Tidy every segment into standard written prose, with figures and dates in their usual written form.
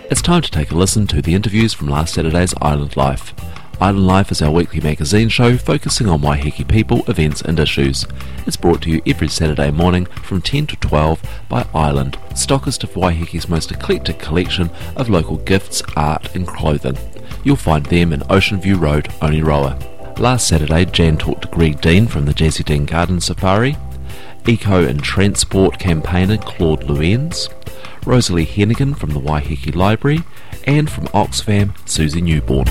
It's time to take a listen to the interviews from last Saturday's Island Life. Island Life is our weekly magazine show focusing on Waiheke people, events and issues. It's brought to you every Saturday morning from 10 to 12 by Island, stockist of Waiheke's most eclectic collection of local gifts, art and clothing. You'll find them in Ocean View Road, Oniroa. Last Saturday, Jan talked to Greg Dean from the Jessie Dean Garden Safari, Eco and Transport campaigner Claude Luenz, Rosalie Hennigan from the Waiheke Library, and from Oxfam, Susie Newborn.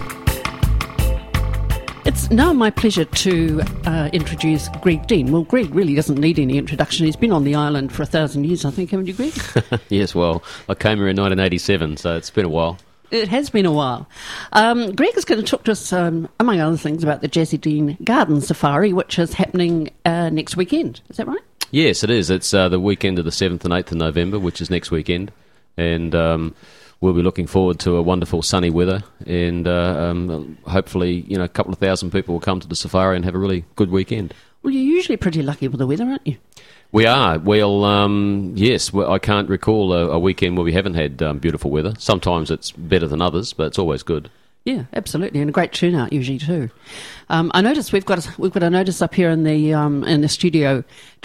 It's now my pleasure to introduce Greg Dean. Well, Greg really doesn't need any introduction. He's been on the island for 1,000 years, I think, haven't you, Greg? Yes, well, I came here in 1987, so it's been a while. It has been a while. Greg is going to talk to us, among other things, about the Jessie Dean Garden Safari, which is happening next weekend. Is that right? Yes, it is. It's the weekend of the 7th and 8th of November, which is next weekend. And we'll be looking forward to a wonderful sunny weather. And hopefully, a couple of thousand people will come to the safari and have a really good weekend. Well, you're usually pretty lucky with the weather, aren't you? We are. Well, yes, I can't recall a weekend where we haven't had beautiful weather. Sometimes it's better than others, but it's always good. Yeah, absolutely, and a great turnout usually too. I noticed we've got a notice up here in the studio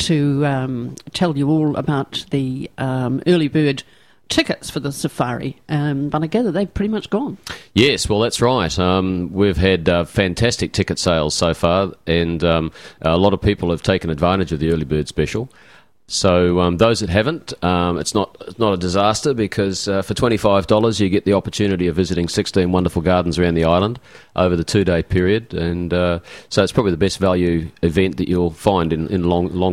to tell you all about the early bird tickets for the safari, but I gather they've pretty much gone. Yes, well, that's right. We've had fantastic ticket sales so far, and a lot of people have taken advantage of the early bird special. So those that haven't, it's not a disaster, because for $25 you get the opportunity of visiting 16 wonderful gardens around the island over the 2-day period, and so it's probably the best value event that you'll find in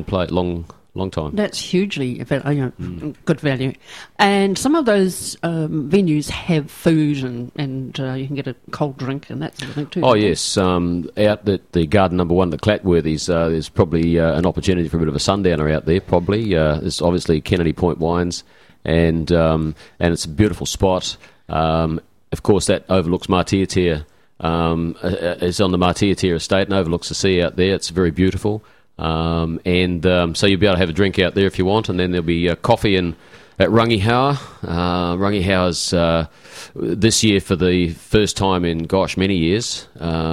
long time. That's hugely good value. And some of those venues have food and you can get a cold drink and that sort of thing too. Oh, yes. Out at the garden number 1, the Clatworthies, there's probably an opportunity for a bit of a sundowner out there, probably. There's obviously Kennedy Point Wines, and it's a beautiful spot. Of course, that overlooks Matiatia. It's on the Matiatia estate and overlooks the sea out there. It's very beautiful. So you'll be able to have a drink out there if you want, and then there'll be coffee at Rangihaua. Rangihaura's this year, for the first time in many years,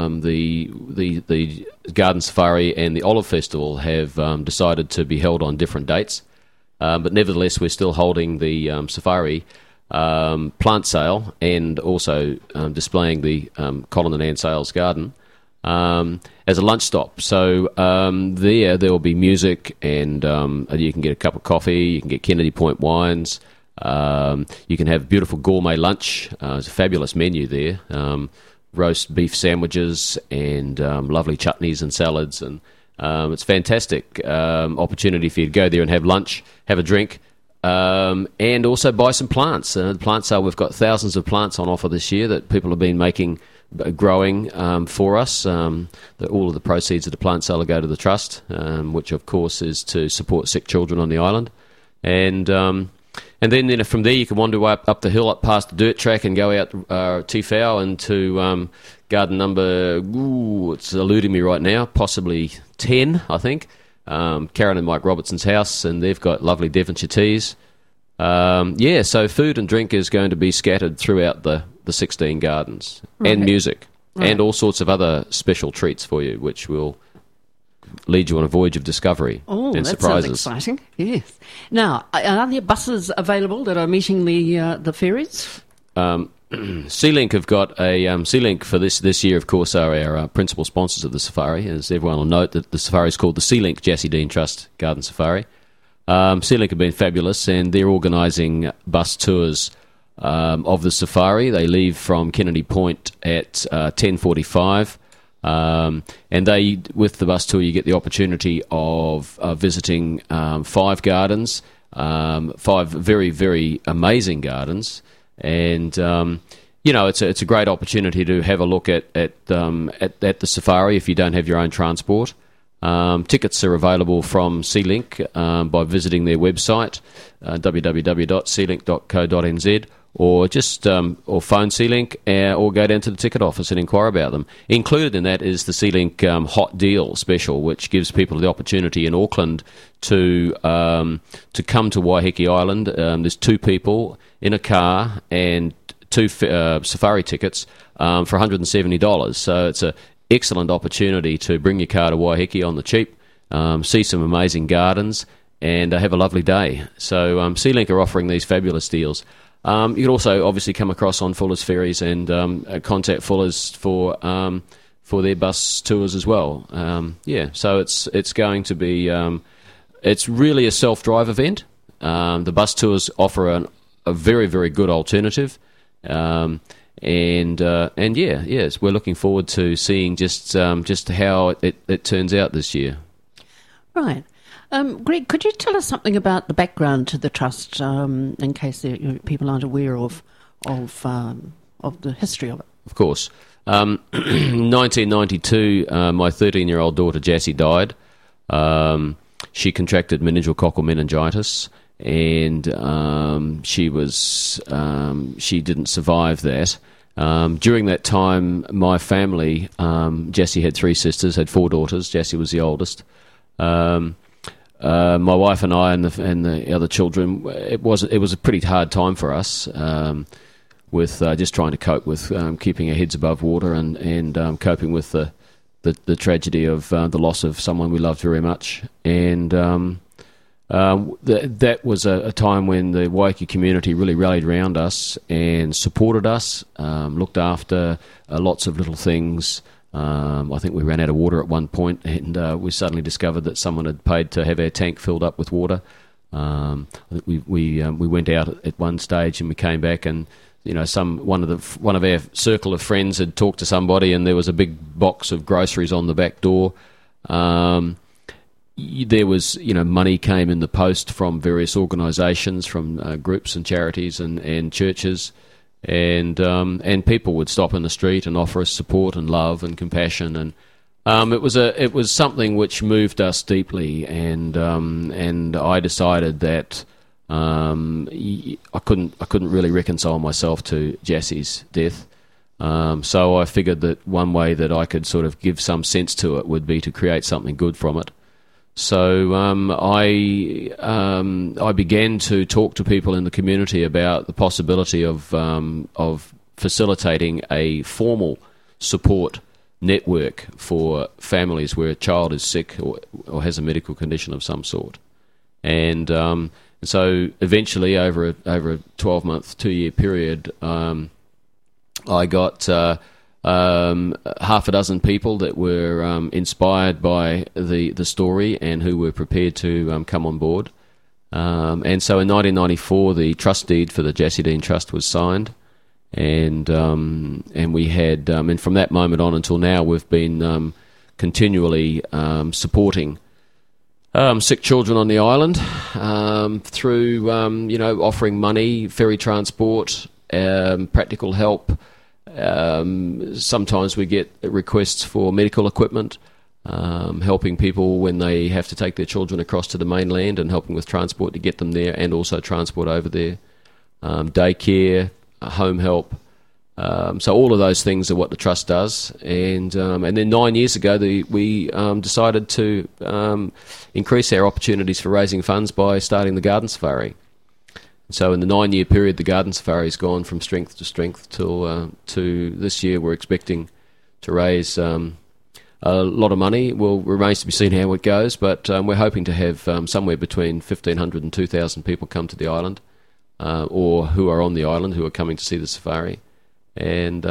the Garden Safari and the Olive Festival have decided to be held on different dates, but nevertheless we're still holding the safari plant sale, and also displaying the Colin and Anne Sales garden as a lunch stop. So there will be music, and you can get a cup of coffee, you can get Kennedy Point wines, you can have beautiful gourmet lunch. There's a fabulous menu there, roast beef sandwiches and lovely chutneys and salads, and it's a fantastic opportunity for you to go there and have lunch, have a drink, and also buy some plants. The plant sale, we've got thousands of plants on offer this year that people have been growing for us. All of the proceeds of the plant sale go to the trust, which of course is to support sick children on the island. And then from there you can wander up the hill, up past the dirt track, and go out Tifau into garden number, it's eluding me right now, possibly 10, I think. Karen and Mike Robertson's house, and they've got lovely Devonshire teas. So food and drink is going to be scattered throughout the 16 gardens, right, and music, right, and all sorts of other special treats for you, which will lead you on a voyage of discovery and surprises. Sounds exciting. Yes. Now, are there buses available that are meeting the ferries? Sealink have got a Sealink for this year. Of course, are our principal sponsors of the safari. As everyone will note, that the safari is called the Sealink Jessie Dean Trust Garden Safari. Sealink have been fabulous, and they're organising bus tours of the safari. They leave from Kennedy Point at 10:45, and with the bus tour you get the opportunity of visiting 5 gardens, 5 very, very amazing gardens, and it's a great opportunity to have a look at the safari if you don't have your own transport. Tickets are available from Sealink by visiting their website, www.sealink.co.nz, or just or phone Sealink, or go down to the ticket office and inquire about them. Included in that is the Sealink Hot Deal special, which gives people the opportunity in Auckland to come to Waiheke Island. There's 2 people in a car and 2 safari tickets for $170. So it's an excellent opportunity to bring your car to Waiheke on the cheap, see some amazing gardens, and have a lovely day. So SeaLink are offering these fabulous deals. You can also obviously come across on Fuller's Ferries and contact Fuller's for their bus tours as well. So it's going to be it's really a self-drive event. The bus tours offer a very, very good alternative. Yes, we're looking forward to seeing just how it turns out this year. Right. Greg, could you tell us something about the background to the trust, in case people aren't aware of the history of it? Of course. 1992, my 13-year-old daughter Jessie died. She contracted meningococcal meningitis, and she didn't survive that. During that time, my family, Jessie had 3 sisters, had 4 daughters. Jessie was the oldest. My wife and I and the other children, it was a pretty hard time for us, with just trying to cope with keeping our heads above water and coping with the tragedy of the loss of someone we loved very much. And that was a time when the Waiheke community really rallied around us and supported us, looked after lots of little things. I think we ran out of water at one point, and we suddenly discovered that someone had paid to have our tank filled up with water. I think we went out at one stage, and we came back, and one of our circle of friends had talked to somebody, and there was a big box of groceries on the back door. There was, money came in the post from various organisations, from groups and charities and churches. And people would stop in the street and offer us support and love and compassion, and it was something which moved us deeply. And I decided that I couldn't really reconcile myself to Jessie's death. So I figured that one way that I could sort of give some sense to it would be to create something good from it. So I began to talk to people in the community about the possibility of facilitating a formal support network for families where a child is sick or has a medical condition of some sort. And so eventually, over a 12-month, 2-year period, I got half a dozen people that were inspired by the story and who were prepared to come on board. And so in 1994, the trust deed for the Jessie Dean Trust was signed, and we had, and from that moment on until now, we've been continually supporting sick children on the island through offering money, ferry transport, practical help. Sometimes we get requests for medical equipment, helping people when they have to take their children across to the mainland and helping with transport to get them there, and also transport over there, daycare, home help. So all of those things are what the Trust does. And then 9 years ago, we decided to increase our opportunities for raising funds by starting the Garden Safari. So in the 9-year period, the Garden Safari has gone from strength to strength till to this year. We're expecting to raise a lot of money. Well, it remains to be seen how it goes, but we're hoping to have somewhere between 1,500 and 2,000 people come to the island, or who are on the island who are coming to see the safari. And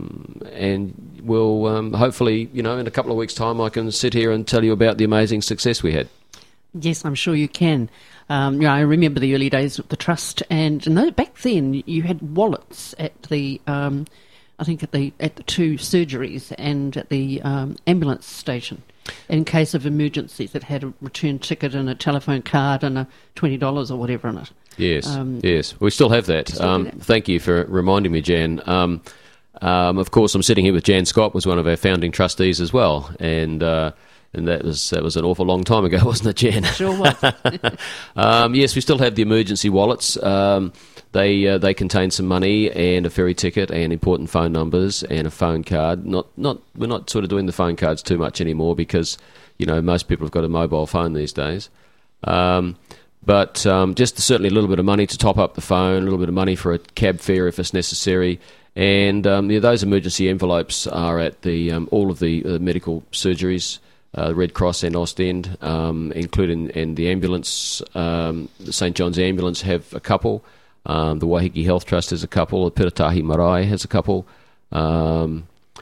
we'll hopefully, in a couple of weeks' time, I can sit here and tell you about the amazing success we had. Yes, I'm sure you can. I remember the early days of the Trust, and back then you had wallets at the, I think at the 2 surgeries and at the ambulance station, in case of emergencies. It had a return ticket and a telephone card and a $20 or whatever in it. Yes, yes, we still have that. Thank you for reminding me, Jan. Of course, I'm sitting here with Jan Scott, was one of our founding trustees as well, and that was an awful long time ago, wasn't it, Jan? Sure was. Yes, we still have the emergency wallets. They contain some money and a ferry ticket and important phone numbers and a phone card. We're not sort of doing the phone cards too much anymore because most people have got a mobile phone these days. But just certainly a little bit of money to top up the phone, a little bit of money for a cab fare if it's necessary. And those emergency envelopes are at all of the medical surgeries, Red Cross and Ostend, including and the ambulance. The St John's Ambulance have a couple. The Waiheke Health Trust has a couple. The Piratahi Marae has a couple. So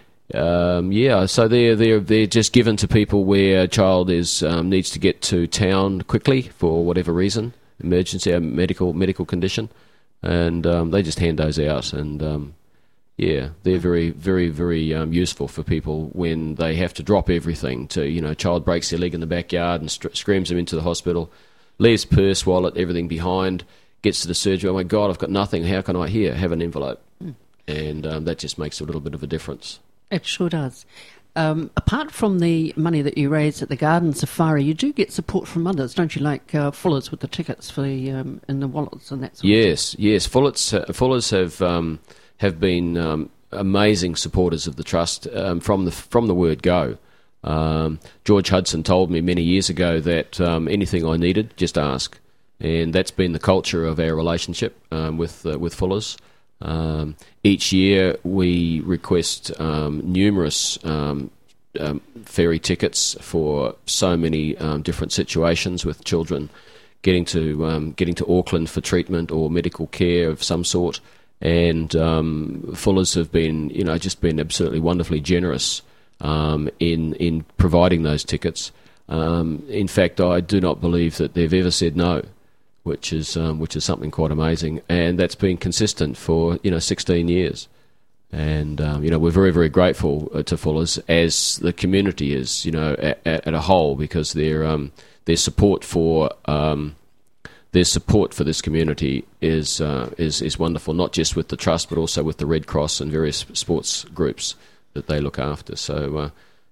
they're just given to people where a child needs to get to town quickly for whatever reason, emergency, medical condition, and they just hand those out. And they're very, very, very useful for people when they have to drop everything. A child breaks their leg in the backyard and screams them into the hospital, leaves purse, wallet, everything behind, gets to the surgery. Oh my God, I've got nothing. How can I have an envelope? And that just makes a little bit of a difference. It sure does. Apart from the money that you raise at the Garden Safari, you do get support from others, don't you? Like Fuller's with the tickets for the in the wallets and that sort of thing. Yes. Fuller's have been amazing supporters of the trust from the word go. George Hudson told me many years ago that anything I needed, just ask, and that's been the culture of our relationship with Fuller's. Each year we request numerous ferry tickets for so many different situations with children getting to Auckland for treatment or medical care of some sort. And Fuller's have been, just been absolutely wonderfully generous in providing those tickets. In fact, I do not believe that they've ever said no, which is something quite amazing, and that's been consistent for 16 years. And we're very, very grateful to Fuller's, as the community is, at a whole, because their support for this community is wonderful, not just with the trust but also with the Red Cross and various sports groups that they look after. So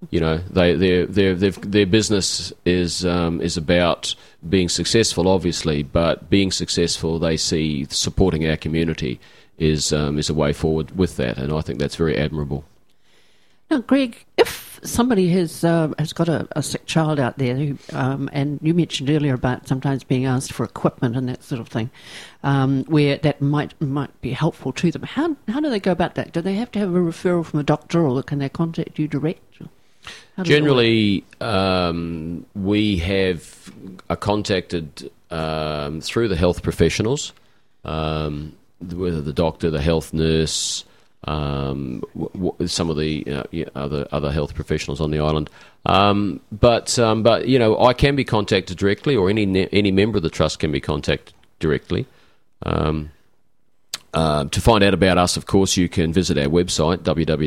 their business is about being successful, obviously, but being successful, they see supporting our community is a way forward with that, and I think that's very admirable. Now, Greg, if somebody has got a sick child out there, who, and you mentioned earlier about sometimes being asked for equipment and that sort of thing, where that might be helpful to them, how do they go about that? Do they have to have a referral from a doctor, or can they contact you direct? Generally, we have contacted through the health professionals, whether the doctor, the health nurse, some of the other health professionals on the island. But I can be contacted directly, or any member of the trust can be contacted directly. To find out about us, of course, you can visit our website,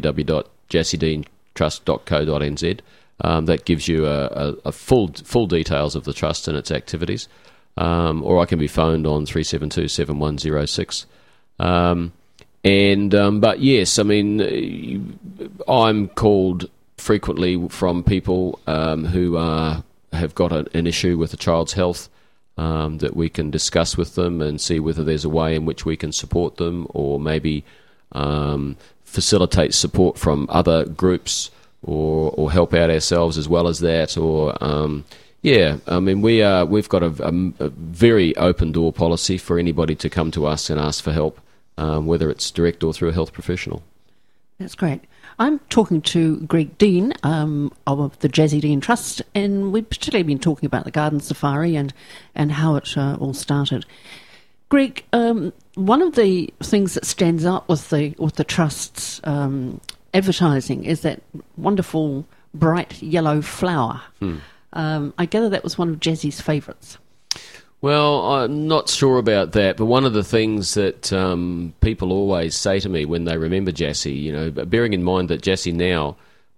www.jassiedeantrust.co.nz. That gives you a full details of the trust and its activities. Or I can be phoned on 372-7106. But yes, I mean, I'm called frequently from people who have got an issue with a child's health, that we can discuss with them and see whether there's a way in which we can support them, or maybe facilitate support from other groups, or help out ourselves as well as that. Or I mean, we've got a very open door policy for anybody to come to us and ask for help, whether it's direct or through a health professional. That's great. I'm talking to Greg Dean of the Jessie Dean Trust, and we've particularly been talking about the Garden Safari and how it all started. Greg, one of the things that stands out with the Trust's advertising is that wonderful bright yellow flower. I gather that was one of Jessie's favourites. Well, I'm not sure about that, but one of the things that people always say to me when they remember Jessie, bearing in mind that Jessie now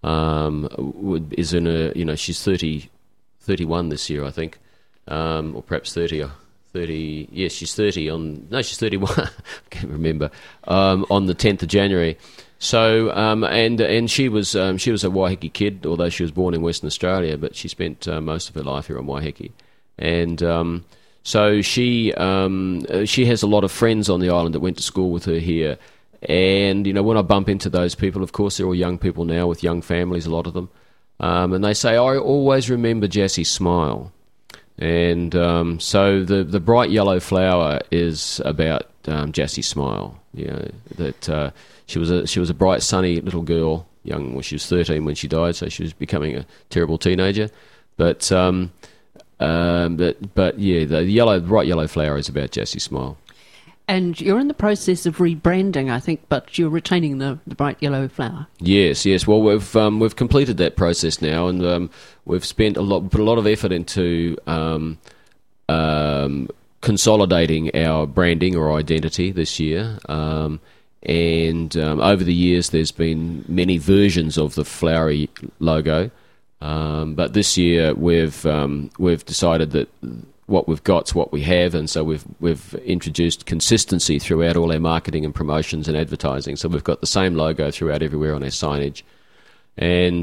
is in her, she's 31 this year, I think, or perhaps 30. 30. Yes, she's 30 she's 31. I can't remember. On the 10th of January. So and she was a Waiheke kid, although she was born in Western Australia, but she spent most of her life here on Waiheke, and so she has a lot of friends on the island that went to school with her here. And when I bump into those people, of course they're all young people now with young families, a lot of them, and they say, I always remember Jessie's smile. And so the bright yellow flower is about Jassy Smile. You know, that she was a bright, sunny little girl. Young, well, she was 13 when she died, so she was becoming a terrible teenager. But yeah, the bright yellow flower is about Jassy Smile. And you're in the process of rebranding, I think, but you're retaining the bright yellow flower. Yes. Well, we've completed that process now, and we've put a lot of effort into consolidating our branding or identity this year. And over the years, there's been many versions of the flowery logo, but this year we've decided that what we've got's what we have, and so we've introduced consistency throughout all our marketing and promotions and advertising. So we've got the same logo throughout everywhere on our signage, and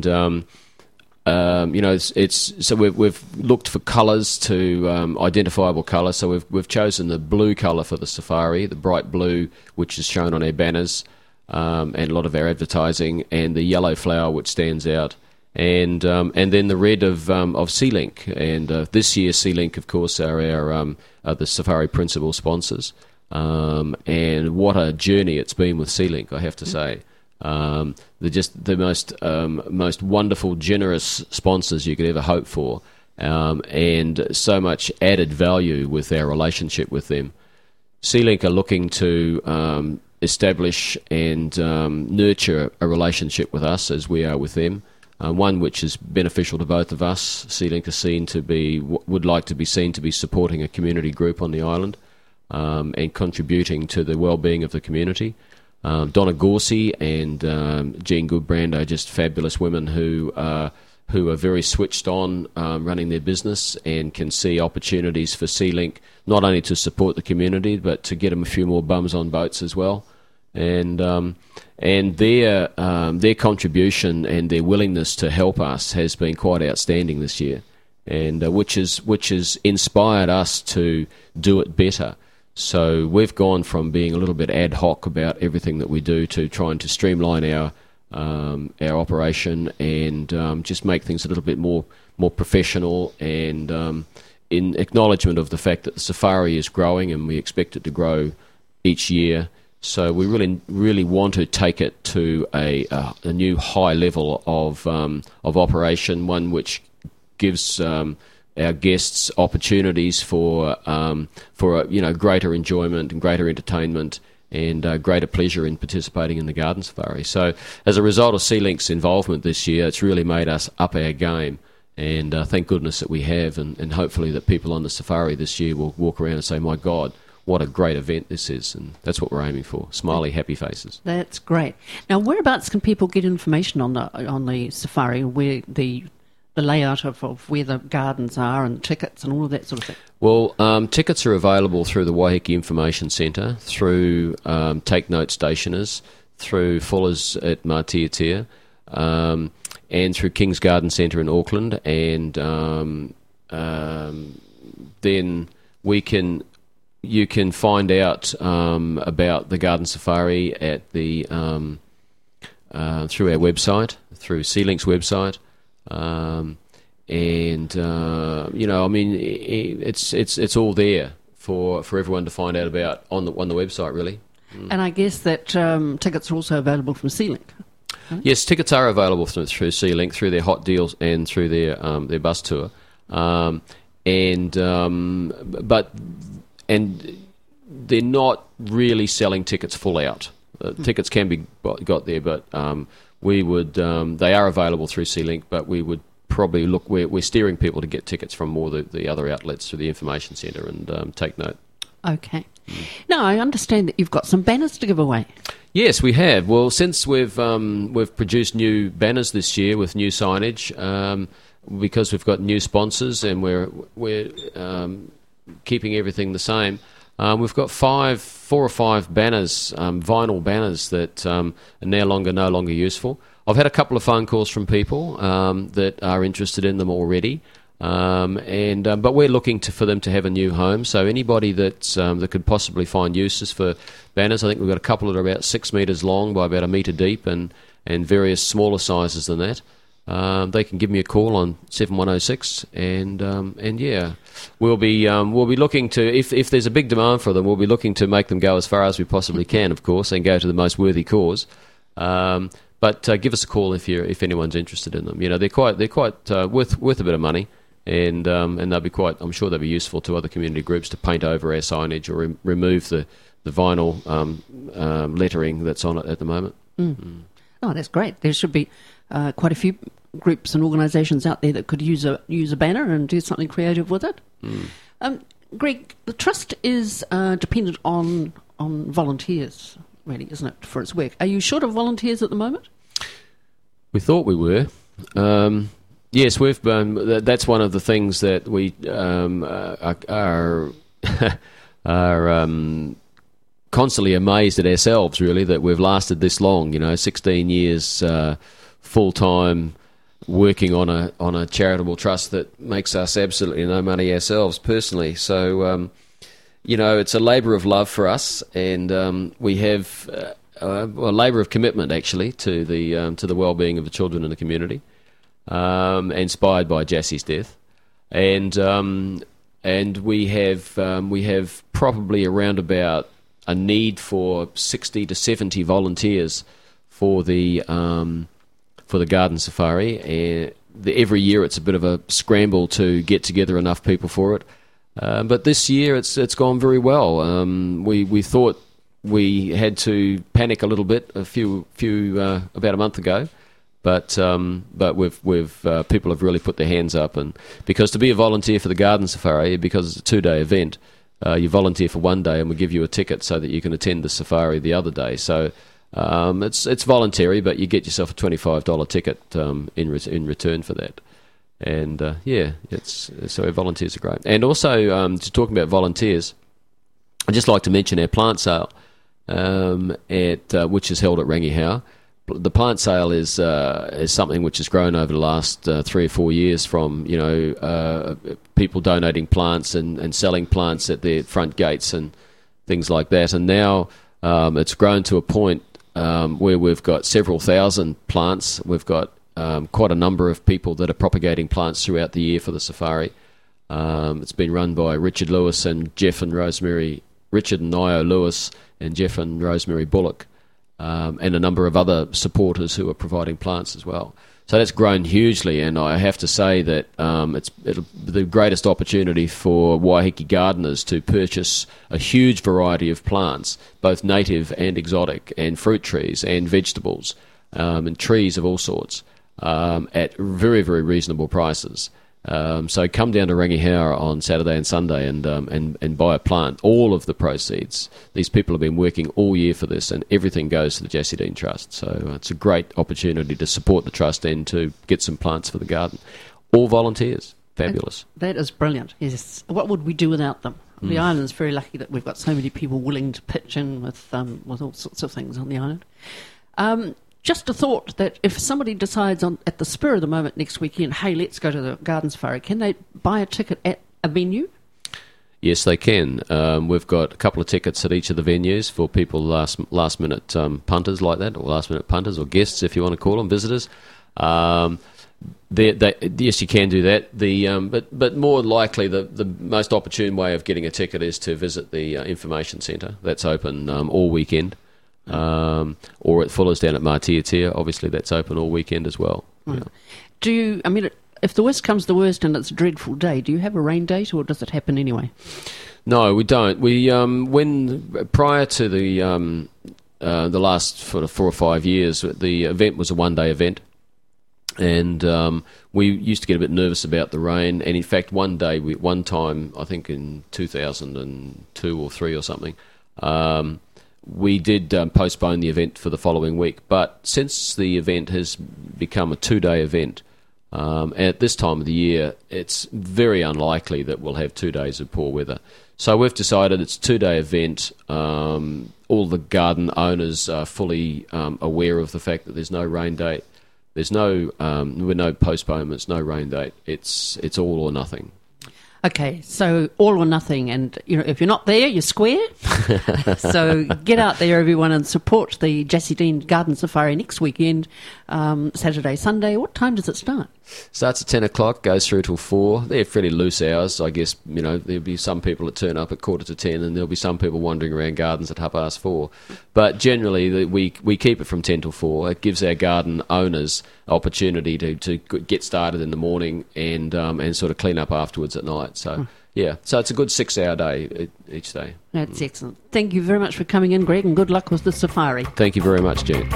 so we've looked for colours to identifiable colours. So we've chosen the blue colour for the safari, the bright blue, which is shown on our banners and a lot of our advertising, and the yellow flower, which stands out. And then the red of Sea-Link, and this year Sea-Link, of course, are the Safari principal sponsors. And what a journey it's been with Sea-Link, I have to say. They're just the most wonderful, generous sponsors you could ever hope for, and so much added value with our relationship with them. Sea-Link are looking to establish and nurture a relationship with us as we are with them. One which is beneficial to both of us. Sea-Link would like to be seen to be supporting a community group on the island and contributing to the well-being of the community. Donna Gorsey and Jean Goodbrand are just fabulous women who are very switched on running their business and can see opportunities for Sea-Link not only to support the community but to get them a few more bums on boats as well. And their contribution and their willingness to help us has been quite outstanding this year, and which has inspired us to do it better. So we've gone from being a little bit ad hoc about everything that we do to trying to streamline our operation and just make things a little bit more professional, and in acknowledgement of the fact that the safari is growing and we expect it to grow each year. So we really want to take it to a new high level of operation, one which gives our guests opportunities for greater enjoyment and greater entertainment and greater pleasure in participating in the garden safari. So as a result of Sea-Link's involvement this year, it's really made us up our game, and thank goodness that we have, and hopefully that people on the safari this year will walk around and say, my God, what a great event this is, and that's what we're aiming for. Smiley, happy faces. That's great. Now, whereabouts can people get information on the safari, where the layout of where the gardens are and tickets and all of that sort of thing? Well, tickets are available through the Waiheke Information Centre, through Take Note stationers, through Fuller's at Matiatia, and through King's Garden Centre in Auckland, and then you can find out about the garden safari at the through our website, through Sea-Link's website, it's all there for everyone to find out about on the website, really. And I guess that tickets are also available from Sea-Link. Right? Yes, tickets are available through Sea-Link, through their hot deals and through their bus tour, and they're not really selling tickets full out. Tickets can be got there, but we would. They are available through Sea-Link, but we would probably look. We're steering people to get tickets from more the other outlets through the information centre and Take Note. Okay. Now I understand that you've got some banners to give away. Yes, we have. Well, since we've produced new banners this year with new signage, because we've got new sponsors and we're keeping everything the same. We've got 4 or 5 banners, vinyl banners that are no longer useful. I've had a couple of phone calls from people that are interested in them already, but we're looking for them to have a new home. So anybody that could possibly find uses for banners, I think we've got a couple that are about 6 metres long by about 1 metre deep, and various smaller sizes than that. they can give me a call on 7106, and yeah, we'll be looking to, if there's a big demand for them, we'll be looking to make them go as far as we possibly can, of course, and go to the most worthy cause. But give us a call if anyone's interested in them. They're quite worth a bit of money, and they'll be quite. I'm sure they'll be useful to other community groups to paint over our signage or remove the vinyl lettering that's on it at the moment. Oh, that's great. There should be quite a few groups and organisations out there that could use a banner and do something creative with it. Greg, the Trust is dependent on volunteers, really, isn't it, for its work? Are you short of volunteers at the moment? We thought we were. Yes, we've. That's one of the things that we are constantly amazed at ourselves, really, that we've lasted this long. 16 years full time working on a charitable trust that makes us absolutely no money ourselves personally. So it's a labour of love for us, and we have a labour of commitment actually to the well-being of the children in the community, inspired by Jassie's death, and we have probably around about a need for 60 to 70 volunteers for the garden safari. Every year it's a bit of a scramble to get together enough people for it. But this year it's gone very well. We thought we had to panic a little bit about a month ago, but we've people have really put their hands up, and because to be a volunteer for the garden safari, because it's a 2-day event, you volunteer for 1 day and we give you a ticket so that you can attend the safari the other day. So it's voluntary, but you get yourself a $25 ticket in return for that. And so our volunteers are great. And also, just talking about volunteers, I'd just like to mention our plant sale, which is held at Rangihaua. The plant sale is something which has grown over the last 3 or 4 years from people donating plants and selling plants at their front gates and things like that. And now it's grown to a point where we've got several thousand plants. We've got quite a number of people that are propagating plants throughout the year for the safari. It's been run by Richard Lewis and Jeff and Rosemary, Richard and Io Lewis and Jeff and Rosemary Bullock, and a number of other supporters who are providing plants as well. So that's grown hugely, and I have to say that it's the greatest opportunity for Waiheke gardeners to purchase a huge variety of plants, both native and exotic, and fruit trees and vegetables, and trees of all sorts, at very, very reasonable prices. So come down to Rangihaua on Saturday and Sunday and buy a plant. All of the proceeds. These people have been working all year for this, and everything goes to the Jessie Dean Trust. So it's a great opportunity to support the trust and to get some plants for the garden. All volunteers. Fabulous. That is brilliant. Yes. What would we do without them? The island's very lucky that we've got so many people willing to pitch in with all sorts of things on the island. Just a thought that if somebody decides at the spur of the moment next weekend, hey, let's go to the garden safari, can they buy a ticket at a venue? Yes, they can. We've got a couple of tickets at each of the venues for people last minute punters like that, or last minute punters or guests, if you want to call them, visitors. Yes, you can do that. But more likely, the most opportune way of getting a ticket is to visit the information centre. That's open all weekend. Or at Fuller's down at Matiatia, obviously that's open all weekend as well. Right. Yeah. If the worst comes to the worst and it's a dreadful day, do you have a rain date, or does it happen anyway? No, we don't. We prior to the last sort of 4 or 5 years, the event was a 1-day event, and we used to get a bit nervous about the rain. And in fact, one time, I think in 2002 or 3 or something, we did postpone the event for the following week. But since the event has become a 2-day event, at this time of the year, it's very unlikely that we'll have 2 days of poor weather. So we've decided it's a 2-day event. All the garden owners are fully aware of the fact that there's no rain date. There's no postponements, no rain date. It's all or nothing. Okay, so all or nothing, and if you're not there, you're square. So get out there, everyone, and support the Jessie Dean Garden Safari next weekend, Saturday, Sunday. What time does it start? Starts at 10 o'clock, goes through till 4. They're fairly loose hours. I guess, there'll be some people that turn up at 9:45, and there'll be some people wandering around gardens at 4:30. But generally, we keep it from 10 till 4. It gives our garden owners opportunity to get started in the morning and sort of clean up afterwards at night. So, so it's a good 6-hour day each day. That's excellent. Thank you very much for coming in, Greg, and good luck with the safari. Thank you very much, Jen.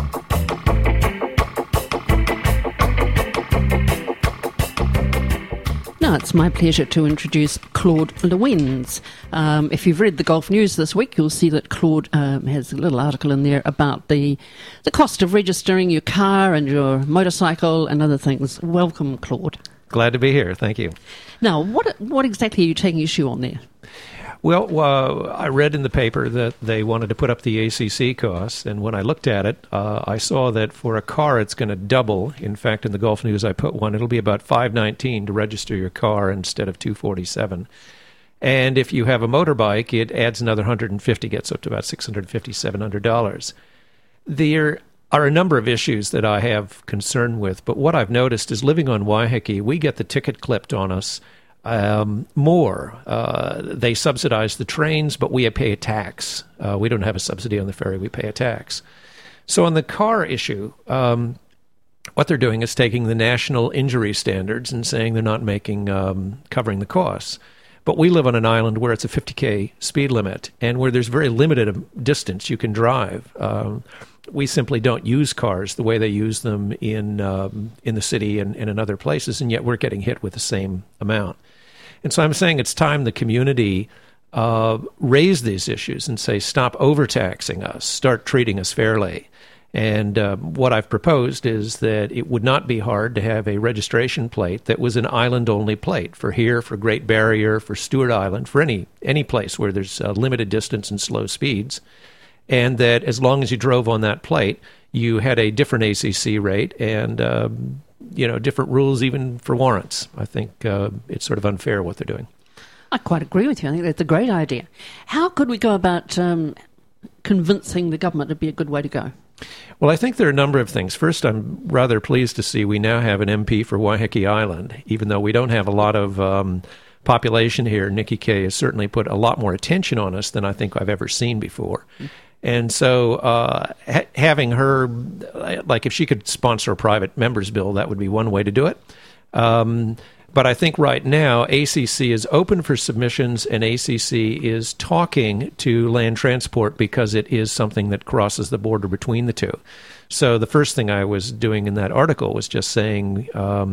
Now it's my pleasure to introduce Claude Lewins. If you've read the Golf News this week, you'll see that Claude has a little article in there about the cost of registering your car and your motorcycle and other things. Welcome, Claude. Glad to be here. Thank you. Now, what exactly are you taking issue on there? Well, I read in the paper that they wanted to put up the ACC costs, and when I looked at it, I saw that for a car it's going to double. In fact, in the Golf News I put one, it'll be about $519 to register your car instead of $247. And if you have a motorbike, it adds another $150, gets up to about $650, $700. There are a number of issues that I have concern with, but what I've noticed is living on Waiheke, we get the ticket clipped on us more. They subsidize the trains, but we pay a tax. We don't have a subsidy on the ferry. We pay a tax. So on the car issue, what they're doing is taking the national injury standards and saying they're not covering the costs. But we live on an island where it's a 50K speed limit and where there's very limited distance you can drive. We simply don't use cars the way they use them in the city and in other places, and yet we're getting hit with the same amount. And so I'm saying it's time the community raise these issues and say, stop overtaxing us, start treating us fairly. And what I've proposed is that it would not be hard to have a registration plate that was an island-only plate for here, for Great Barrier, for Stewart Island, for any place where there's limited distance and slow speeds, and that as long as you drove on that plate, you had a different ACC rate and different rules even for warrants. I think it's sort of unfair what they're doing. I quite agree with you. I think that's a great idea. How could we go about convincing the government it'd be a good way to go? Well, I think there are a number of things. First, I'm rather pleased to see we now have an MP for Waiheke Island. Even though we don't have a lot of population here, Nikki Kay has certainly put a lot more attention on us than I think I've ever seen before. And so having her, like if she could sponsor a private members bill, that would be one way to do it. But I think right now ACC is open for submissions and ACC is talking to Land Transport because it is something that crosses the border between the two. So the first thing I was doing in that article was just saying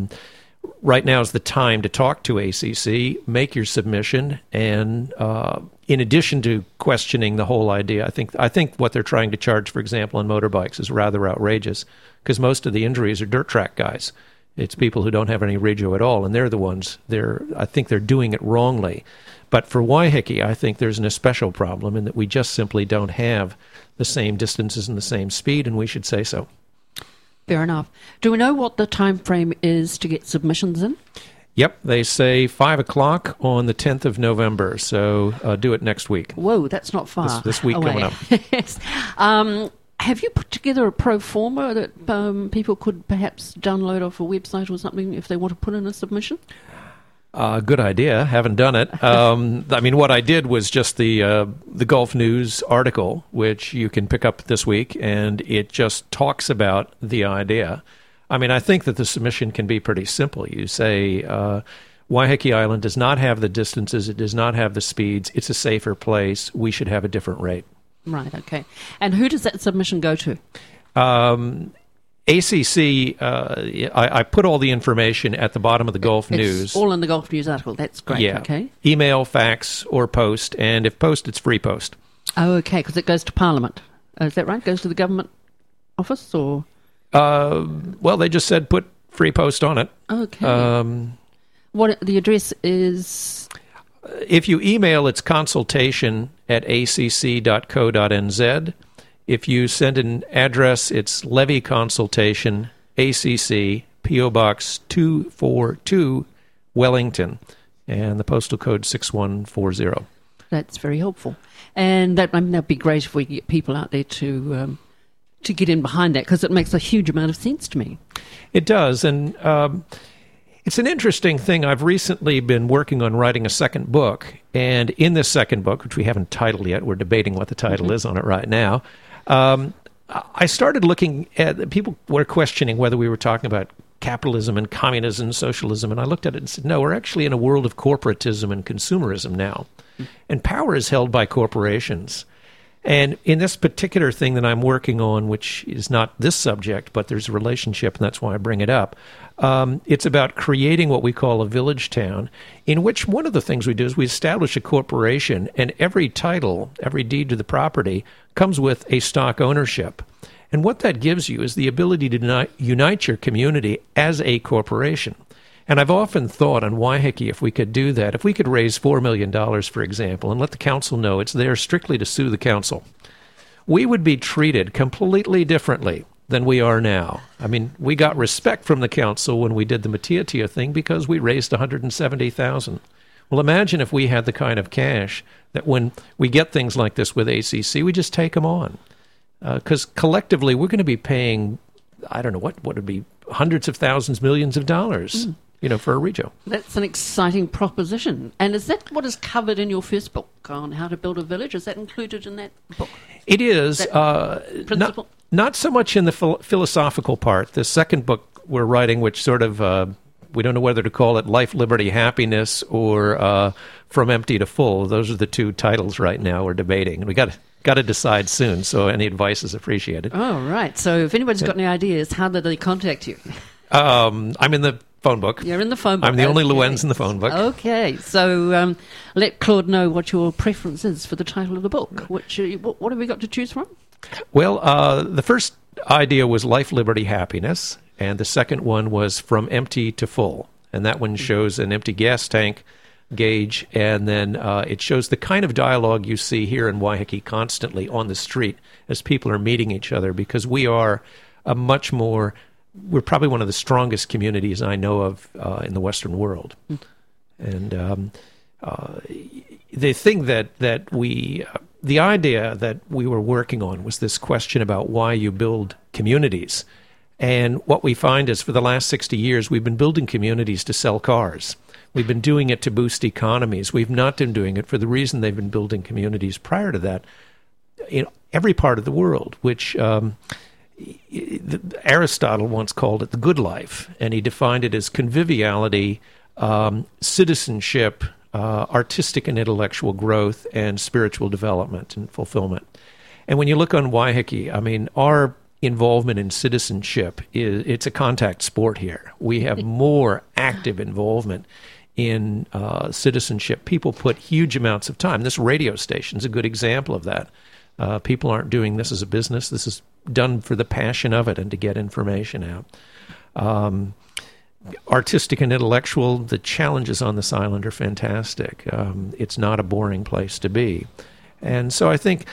right now is the time to talk to ACC, make your submission, and in addition to questioning the whole idea, I think what they're trying to charge, for example, on motorbikes is rather outrageous because most of the injuries are dirt track guys. It's people who don't have any regio at all, and they're the ones. I think they're doing it wrongly. But for Waiheke, I think there's an especial problem in that we just simply don't have the same distances and the same speed, and we should say so. Fair enough. Do we know what the time frame is to get submissions in? Yep, they say 5 o'clock on the 10th of November, so do it next week. Whoa, that's not far. This week away. Coming up. Yes. Have you put together a pro forma that people could perhaps download off a website or something if they want to put in a submission? Good idea. Haven't done it. What I did was just the Golf News article, which you can pick up this week, and it just talks about the idea. I think that the submission can be pretty simple. You say, Waiheke Island does not have the distances, it does not have the speeds, it's a safer place, we should have a different rate. Right, okay. And who does that submission go to? ACC, I put all the information at the bottom of the Golf News. It's all in the Golf News article. That's great, yeah. Okay. Email, fax, or post, and if post, it's free post. Oh, okay, because it goes to Parliament. Is that right? Goes to the government office, or...? Well, they just said put free post on it. Okay. What the address is? If you email, it's consultation@acc.co.nz. If you send an address, it's Levy Consultation, ACC, P.O. Box 242, Wellington. and the postal code 6140. That's very helpful. And that'd be great if we could get people out there to get in behind that, because it makes a huge amount of sense to me. It does, and it's an interesting thing. I've recently been working on writing a second book, and in this second book, which we haven't titled yet, we're debating what the title is on it right now, I started looking at, people were questioning whether we were talking about capitalism and communism and socialism, and I looked at it and said, no, we're actually in a world of corporatism and consumerism now, and power is held by corporations. And in this particular thing that I'm working on, which is not this subject, but there's a relationship, and that's why I bring it up, it's about creating what we call a village town, in which one of the things we do is we establish a corporation, and every title, every deed to the property comes with a stock ownership. And what that gives you is the ability to unite your community as a corporation. And I've often thought on Waiheke, if we could do that, if we could raise $4 million, for example, and let the council know it's there strictly to sue the council, we would be treated completely differently than we are now. I mean, we got respect from the council when we did the Matiatia thing because we raised $170,000. Well, imagine if we had the kind of cash that when we get things like this with ACC, we just take them on. Because collectively, we're going to be paying, I don't know, what would it be, hundreds of thousands, millions of dollars, for a rego. That's an exciting proposition. And is that what is covered in your first book on how to build a village? Is that included in that book? It is. Principle? Not so much in the philosophical part. The second book we're writing, which sort of, we don't know whether to call it Life, Liberty, Happiness or From Empty to Full. Those are the two titles right now we're debating. And we got to decide soon, so any advice is appreciated. Oh, right. So if anybody's got any ideas, how do they contact you? I'm in the phone book. You're in the phone book. I'm the only Luenz in the phone book. Okay. So let Claude know what your preference is for the title of the book. What have we got to choose from? Well, the first idea was Life, Liberty, Happiness, and the second one was From Empty to Full. And that one shows an empty gas tank gauge, and then it shows the kind of dialogue you see here in Waiheke constantly on the street as people are meeting each other, because we are we're probably one of the strongest communities I know of in the Western world. And the thing the idea that we were working on was this question about why you build communities. And what we find is for the last 60 years, we've been building communities to sell cars. We've been doing it to boost economies. We've not been doing it for the reason they've been building communities prior to that in every part of the world, which Aristotle once called it the good life, and he defined it as conviviality, citizenship, artistic and intellectual growth, and spiritual development and fulfillment. And when you look on Waiheke, I mean, our involvement in citizenship it's a contact sport here. We have more active involvement in citizenship. People put huge amounts of time. This radio station is a good example of that. People aren't doing this as a business. This is done for the passion of it and to get information out. Artistic and intellectual, the challenges on this island are fantastic. It's not a boring place to be. And so I think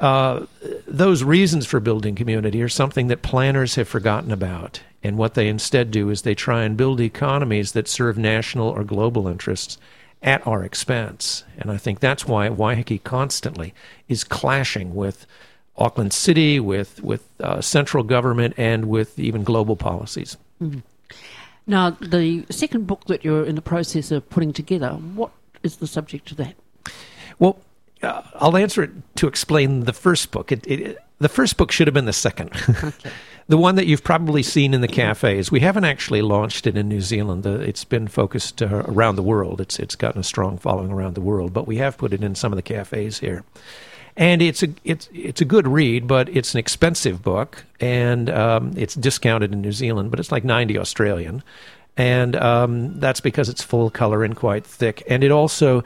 those reasons for building community are something that planners have forgotten about. And what they instead do is they try and build economies that serve national or global interests at our expense. And I think that's why Waiheke constantly is clashing with Auckland City, with central government, and with even global policies. Mm-hmm. Now, the second book that you're in the process of putting together, what is the subject of that? Well, I'll answer it to explain the first book. The first book should have been the second. Okay. The one that you've probably seen in the cafes. We haven't actually launched it in New Zealand. It's been focused around the world. It's gotten a strong following around the world, but we have put it in some of the cafes here. And it's a good read, but it's an expensive book, and it's discounted in New Zealand, but it's like 90 Australian. And that's because it's full color and quite thick. And it also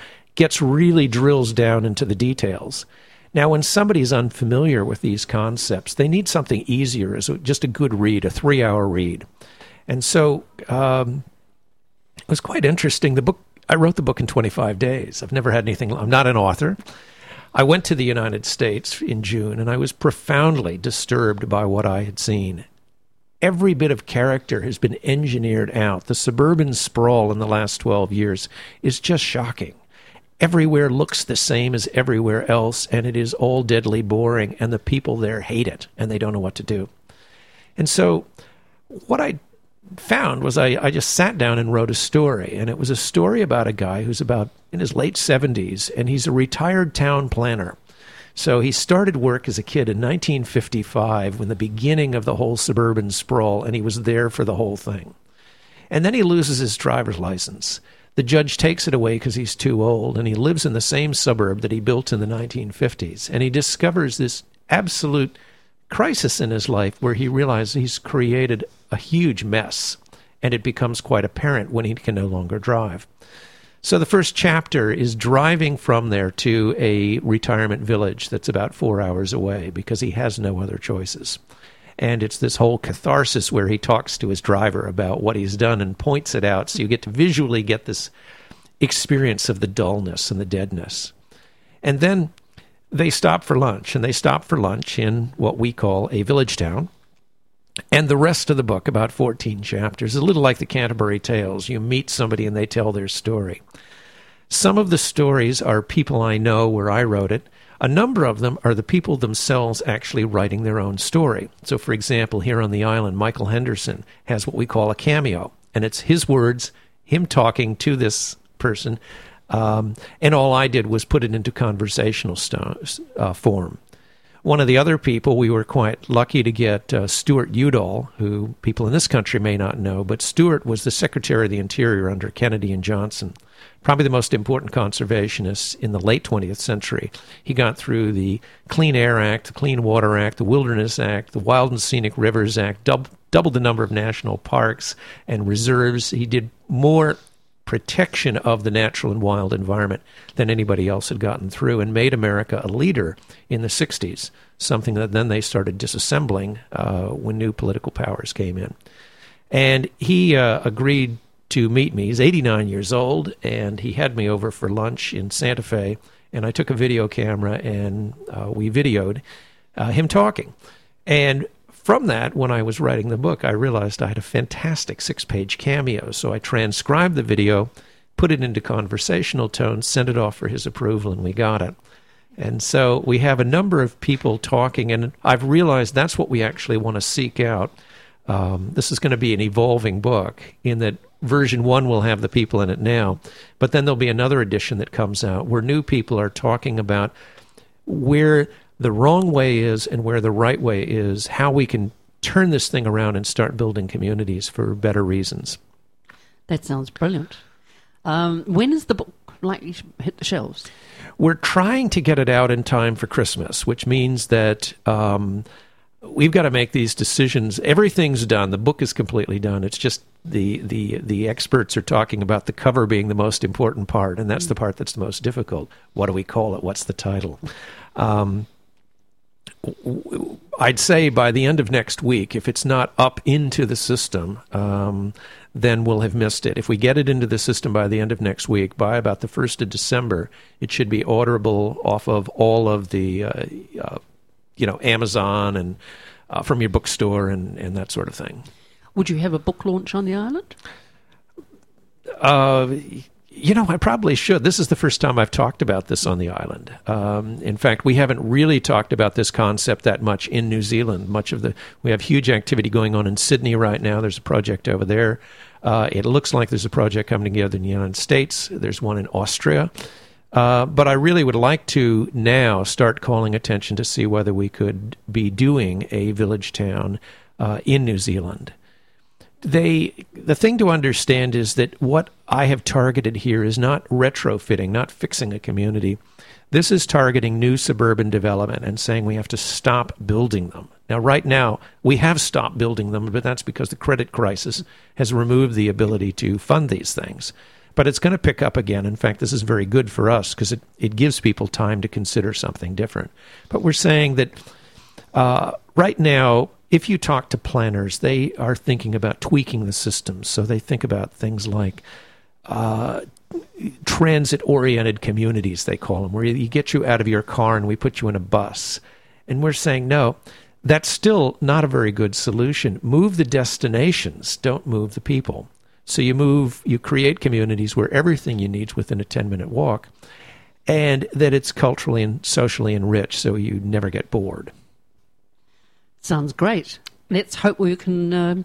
drills down into the details. Now, when somebody's unfamiliar with these concepts, they need something easier, as just a good read, a 3-hour read. And so it was quite interesting. I wrote the book in 25 days. I've never had anything. I'm not an author. I went to the United States in June, and I was profoundly disturbed by what I had seen. every bit of character has been engineered out. The suburban sprawl in the last 12 years is just shocking. Everywhere looks the same as everywhere else, and it is all deadly boring, and the people there hate it, and they don't know what to do. And so what I found was I just sat down and wrote a story, and it was a story about a guy who's about in his late 70s, and he's a retired town planner. So he started work as a kid in 1955 when the beginning of the whole suburban sprawl, and he was there for the whole thing. And then he loses his driver's license. The judge takes it away because he's too old, and he lives in the same suburb that he built in the 1950s. And he discovers this absolute crisis in his life where he realizes he's created a huge mess, and it becomes quite apparent when he can no longer drive. So the first chapter is driving from there to a retirement village that's about 4 hours away because he has no other choices. And it's this whole catharsis where he talks to his driver about what he's done and points it out. So you get to visually get this experience of the dullness and the deadness. And then they stop for lunch, and they stop for lunch in what we call a village town. And the rest of the book, about 14 chapters, is a little like the Canterbury Tales. You meet somebody and they tell their story. Some of the stories are people I know where I wrote it. A number of them are the people themselves actually writing their own story. So, for example, here on the island, Michael Henderson has what we call a cameo. And it's his words, him talking to this person. And all I did was put it into conversational form. One of the other people, we were quite lucky to get Stuart Udall, who people in this country may not know, but Stuart was the Secretary of the Interior under Kennedy and Johnson, probably the most important conservationist in the late 20th century. He got through the Clean Air Act, the Clean Water Act, the Wilderness Act, the Wild and Scenic Rivers Act, doubled the number of national parks and reserves. He did more protection of the natural and wild environment than anybody else had gotten through, and made America a leader in the 60s, something that then they started disassembling when new political powers came in. And he agreed to meet me. He's 89 years old, and he had me over for lunch in Santa Fe, and I took a video camera, and we videoed him talking. And from that, when I was writing the book, I realized I had a fantastic 6-page cameo. So I transcribed the video, put it into conversational tone, sent it off for his approval, and we got it. And so we have a number of people talking, and I've realized that's what we actually want to seek out. This is going to be an evolving book in that version 1 will have the people in it now, but then there'll be another edition that comes out where new people are talking about where the wrong way is and where the right way is, how we can turn this thing around and start building communities for better reasons. That sounds brilliant. When is the book likely to hit the shelves? We're trying to get it out in time for Christmas, which means that we've got to make these decisions. Everything's done. The book is completely done. It's just the experts are talking about the cover being the most important part, and that's the part that's the most difficult. What do we call it? What's the title? I'd say by the end of next week, if it's not up into the system, then we'll have missed it. If we get it into the system by the end of next week, by about the 1st of December, it should be orderable off of all of the, Amazon and from your bookstore and that sort of thing. Would you have a book launch on the island? I probably should. This is the first time I've talked about this on the island. In fact, we haven't really talked about this concept that much in New Zealand. We have huge activity going on in Sydney right now. There's a project over there. It looks like there's a project coming together in the United States. There's one in Austria. But I really would like to now start calling attention to see whether we could be doing a village town in New Zealand. The thing to understand is that what I have targeted here is not retrofitting, not fixing a community. This is targeting new suburban development and saying we have to stop building them. Now, right now, we have stopped building them, but that's because the credit crisis has removed the ability to fund these things. But it's going to pick up again. In fact, this is very good for us because it gives people time to consider something different. But we're saying that right now, if you talk to planners, they are thinking about tweaking the systems. So they think about things like transit-oriented communities, they call them, where you get you out of your car and we put you in a bus. And we're saying, no, that's still not a very good solution. Move the destinations, don't move the people. So you create communities where everything you need is within a 10-minute walk, and that it's culturally and socially enriched so you never get bored. Sounds great. Let's hope we can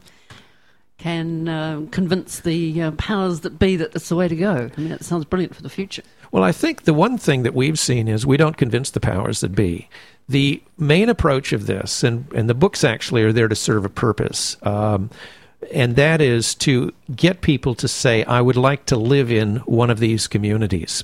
convince the powers that be that it's the way to go. I mean, it sounds brilliant for the future. Well, I think the one thing that we've seen is we don't convince the powers that be. The main approach of this, and the books actually are there to serve a purpose, and that is to get people to say, I would like to live in one of these communities.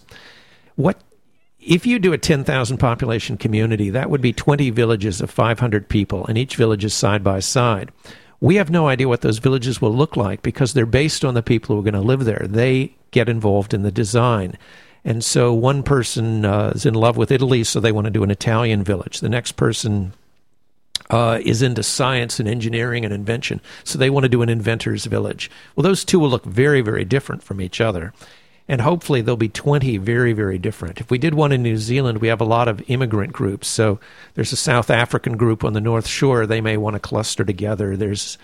If you do a 10,000 population community, that would be 20 villages of 500 people, and each village is side by side. We have no idea what those villages will look like because they're based on the people who are going to live there. They get involved in the design. And so one person is in love with Italy, so they want to do an Italian village. The next person is into science and engineering and invention, so they want to do an inventor's village. Well, those two will look very, very different from each other. And hopefully there'll be 20 very, very different. If we did one in New Zealand, we have a lot of immigrant groups. So there's a South African group on the North Shore. They may want to cluster together. There's,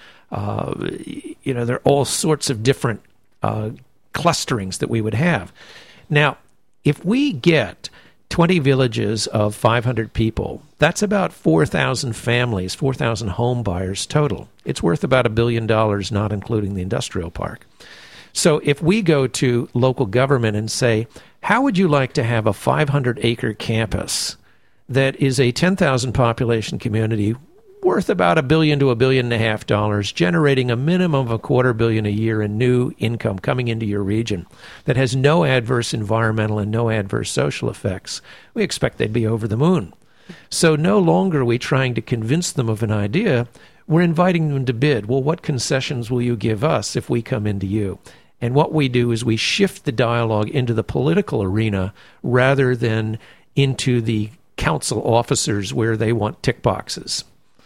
there are all sorts of different clusterings that we would have. Now, if we get 20 villages of 500 people, that's about 4,000 families, 4,000 home buyers total. It's worth about $1 billion, not including the industrial park. So if we go to local government and say, how would you like to have a 500-acre campus that is a 10,000 population community worth about $1 billion to $1.5 billion, generating a minimum of $250 million a year in new income coming into your region that has no adverse environmental and no adverse social effects, we expect they'd be over the moon. So no longer are we trying to convince them of an idea. We're inviting them to bid. Well, what concessions will you give us if we come into you? And what we do is we shift the dialogue into the political arena rather than into the council officers where they want tick boxes.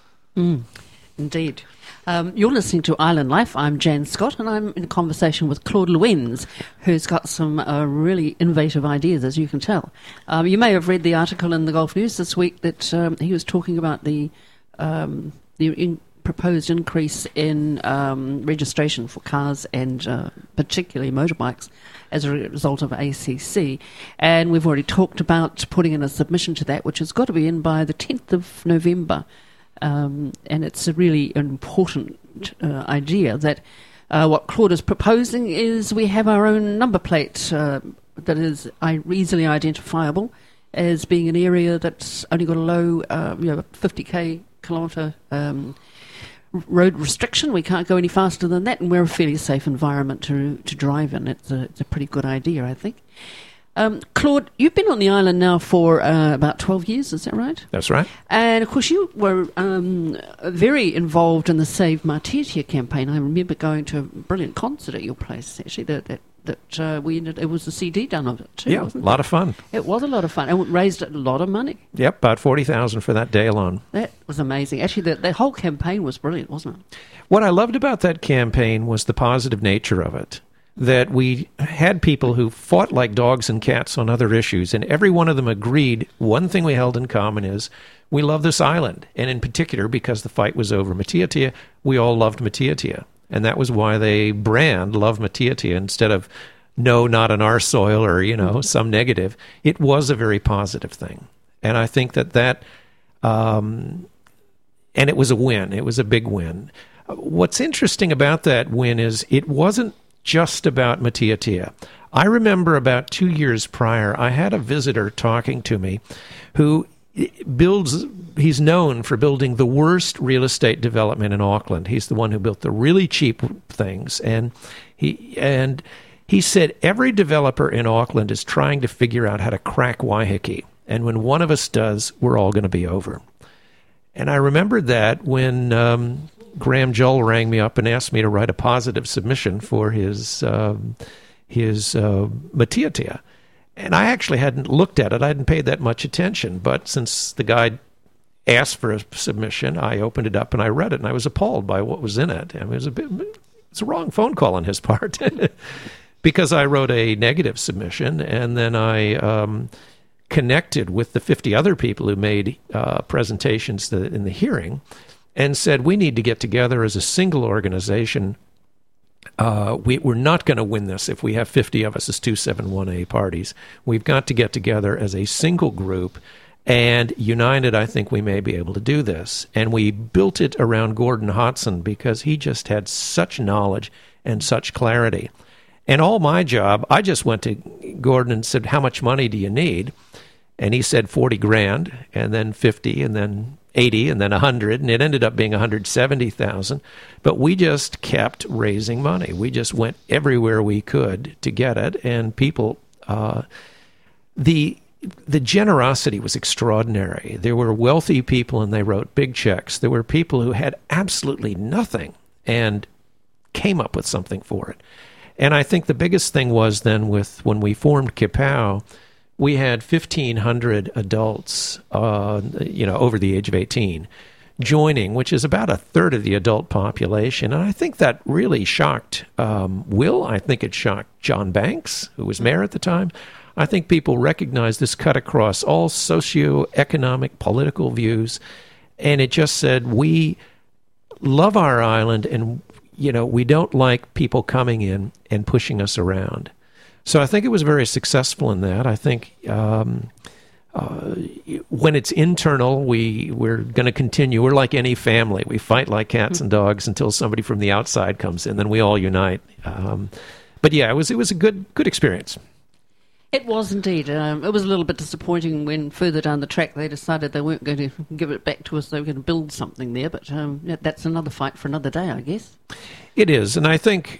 Indeed. You're listening to Island Life. I'm Jan Scott, and I'm in a conversation with Claude Lewens, who's got some really innovative ideas, as you can tell. You may have read the article in the Gulf News this week that he was talking about the proposed increase in registration for cars and particularly motorbikes as a result of ACC. And we've already talked about putting in a submission to that, which has got to be in by the 10th of November. And it's a really important idea that what Claude is proposing is we have our own number plate that is easily identifiable as being an area that's only got a low 50 kilometre road restriction. We can't go any faster than that, and we're a fairly safe environment to drive in. It's a pretty good idea, I think. Claude, you've been on the island now for about 12 years, is that right? That's right. And, of course, you were very involved in the Save Matiatia campaign. I remember going to a brilliant concert at your place, actually, it was a CD done of it, too, yeah, wasn't it? A lot of fun. It was a lot of fun, and it raised a lot of money. Yep, about $40,000 for that day alone. That was amazing. Actually, the whole campaign was brilliant, wasn't it? What I loved about that campaign was the positive nature of it. That we had people who fought like dogs and cats on other issues, and every one of them agreed one thing we held in common is we love this island, and in particular, because the fight was over Matiatia, we all loved Matiatia, and that was why they brand Love Matiatia instead of no, not on our soil, or, some negative. It was a very positive thing, and I think that and it was a win. It was a big win. What's interesting about that win is it wasn't just about Matiatia. I remember about 2 years prior, I had a visitor talking to me who he's known for building the worst real estate development in Auckland. He's the one who built the really cheap things. And he said every developer in Auckland is trying to figure out how to crack Waiheke. And when one of us does, we're all going to be over. And I remembered that when Graham Joel rang me up and asked me to write a positive submission for his Matiatia. And I actually hadn't looked at it. I hadn't paid that much attention. But since the guy asked for a submission, I opened it up and I read it, and I was appalled by what was in it. I mean, it's a wrong phone call on his part because I wrote a negative submission, and then I connected with the 50 other people who made presentations in the hearing and said, we need to get together as a single organization. We're not going to win this if we have 50 of us as 271A parties. We've got to get together as a single group, and united, I think we may be able to do this. And we built it around Gordon Hodson because he just had such knowledge and such clarity. And all my job, I just went to Gordon and said, how much money do you need? And he said 40 grand, and then 50, and then 80, and then 100, and it ended up being 170,000. But we just kept raising money. We just went everywhere we could to get it, and people, the generosity was extraordinary. There were wealthy people, and they wrote big checks. There were people who had absolutely nothing and came up with something for it. And I think the biggest thing was then when we formed Kipow, we had 1,500 adults, over the age of 18, joining, which is about a third of the adult population. And I think that really shocked Will. I think it shocked John Banks, who was mayor at the time. I think people recognized this cut across all socioeconomic, political views. And it just said, we love our island, and we don't like people coming in and pushing us around. So I think it was very successful in that. I think when it's internal, we're going to continue. We're like any family. We fight like cats and dogs until somebody from the outside comes in, then we all unite. But yeah, it was a good experience. It was indeed. It was a little bit disappointing when further down the track they decided they weren't going to give it back to us. They were going to build something there, but that's another fight for another day, I guess. It is, and I think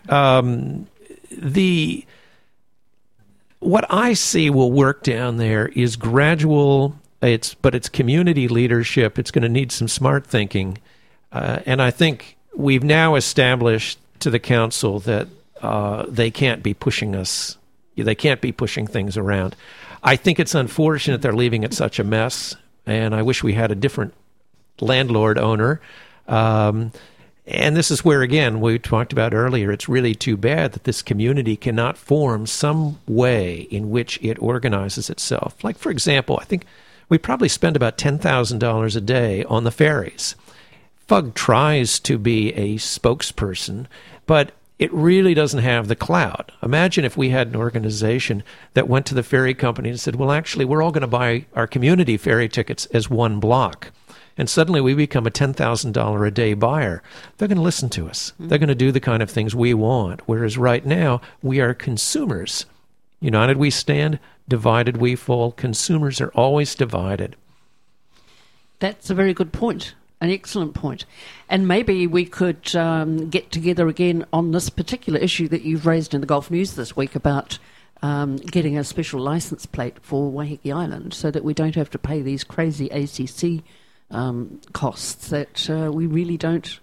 what I see will work down there is gradual. It's community leadership. It's going to need some smart thinking, and I think we've now established to the council that they can't be pushing us. They can't be pushing things around. I think it's unfortunate they're leaving it such a mess, and I wish we had a different landlord owner. And this is where, again, we talked about earlier, it's really too bad that this community cannot form some way in which it organizes itself. Like, for example, I think we probably spend about $10,000 a day on the ferries. FUG tries to be a spokesperson, but it really doesn't have the clout. Imagine if we had an organization that went to the ferry company and said, well, actually, we're all going to buy our community ferry tickets as one block. And suddenly we become a $10,000 a day buyer. They're going to listen to us. They're going to do the kind of things we want. Whereas right now, we are consumers. United we stand, divided we fall. Consumers are always divided. That's a very good point. An excellent point. And maybe we could get together again on this particular issue that you've raised in the Gulf News this week about getting a special license plate for Waiheke Island so that we don't have to pay these crazy ACC costs that we really don't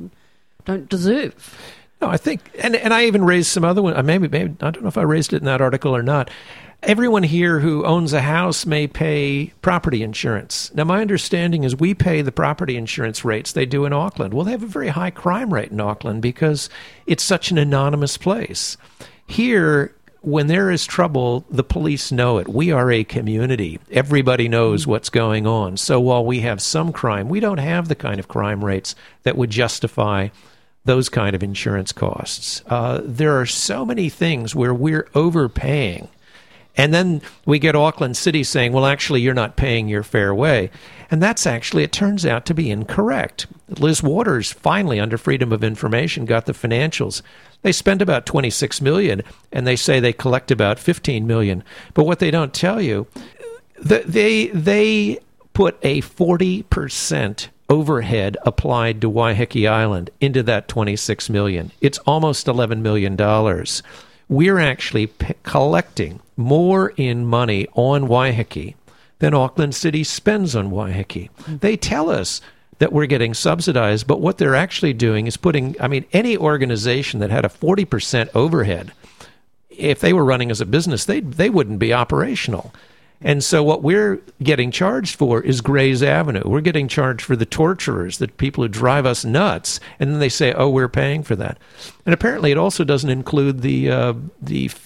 deserve. No, I think, and I even raised some other one. Maybe I don't know if I raised it in that article or not. Everyone here who owns a house may pay property insurance. Now, my understanding is we pay the property insurance rates they do in Auckland. Well, they have a very high crime rate in Auckland because it's such an anonymous place. Here, when there is trouble, the police know it. We are a community. Everybody knows what's going on. So while we have some crime, we don't have the kind of crime rates that would justify those kind of insurance costs. There are so many things where we're overpaying. And then we get Auckland City saying, well, actually, you're not paying your fair way. And that's actually, it turns out to be incorrect. Liz Waters finally, under Freedom of Information, got the financials. They spend about $26 million, and they say they collect about $15 million. But what they don't tell you, they put a 40% overhead applied to Waiheke Island into that $26 million. It's almost $11 million. We're actually collecting more in money on Waiheke than Auckland City spends on Waiheke. They tell us that we're getting subsidized, but what they're actually doing is any organization that had a 40% overhead, if they were running as a business, they wouldn't be operational. And so what we're getting charged for is Grays Avenue. We're getting charged for the torturers, the people who drive us nuts, and then they say, oh, we're paying for that. And apparently it also doesn't include the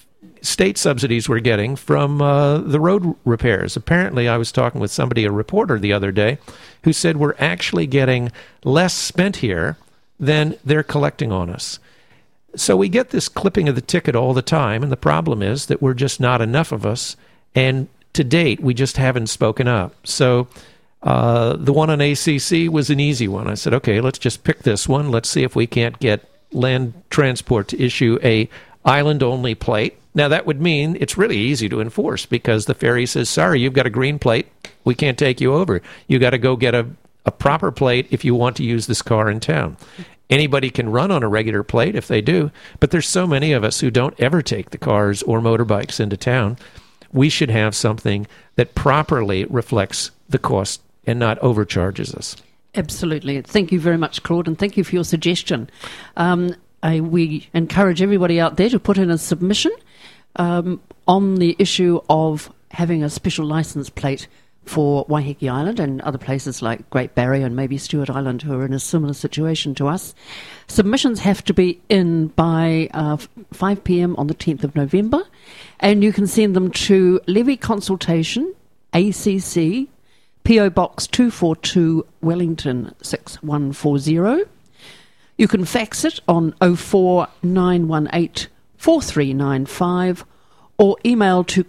state subsidies we're getting from the road repairs. Apparently, I was talking with somebody, a reporter the other day, who said we're actually getting less spent here than they're collecting on us. So we get this clipping of the ticket all the time, and the problem is that we're just not enough of us, and to date, we just haven't spoken up. So the one on ACC was an easy one. I said, okay, let's just pick this one. Let's see if we can't get Land Transport to issue a island-only plate. Now, that would mean it's really easy to enforce because the ferry says, sorry, you've got a green plate. We can't take you over. You got to go get a proper plate if you want to use this car in town. Anybody can run on a regular plate if they do, but there's so many of us who don't ever take the cars or motorbikes into town. We should have something that properly reflects the cost and not overcharges us. Absolutely. Thank you very much, Claude, and thank you for your suggestion. We encourage everybody out there to put in a submission on the issue of having a special license plate for Waiheke Island and other places like Great Barrier and maybe Stewart Island who are in a similar situation to us. Submissions have to be in by 5 p.m. on the 10th of November, and you can send them to Levy Consultation, ACC, PO Box 242, Wellington 6140. You can fax it on 04918 4395 or email to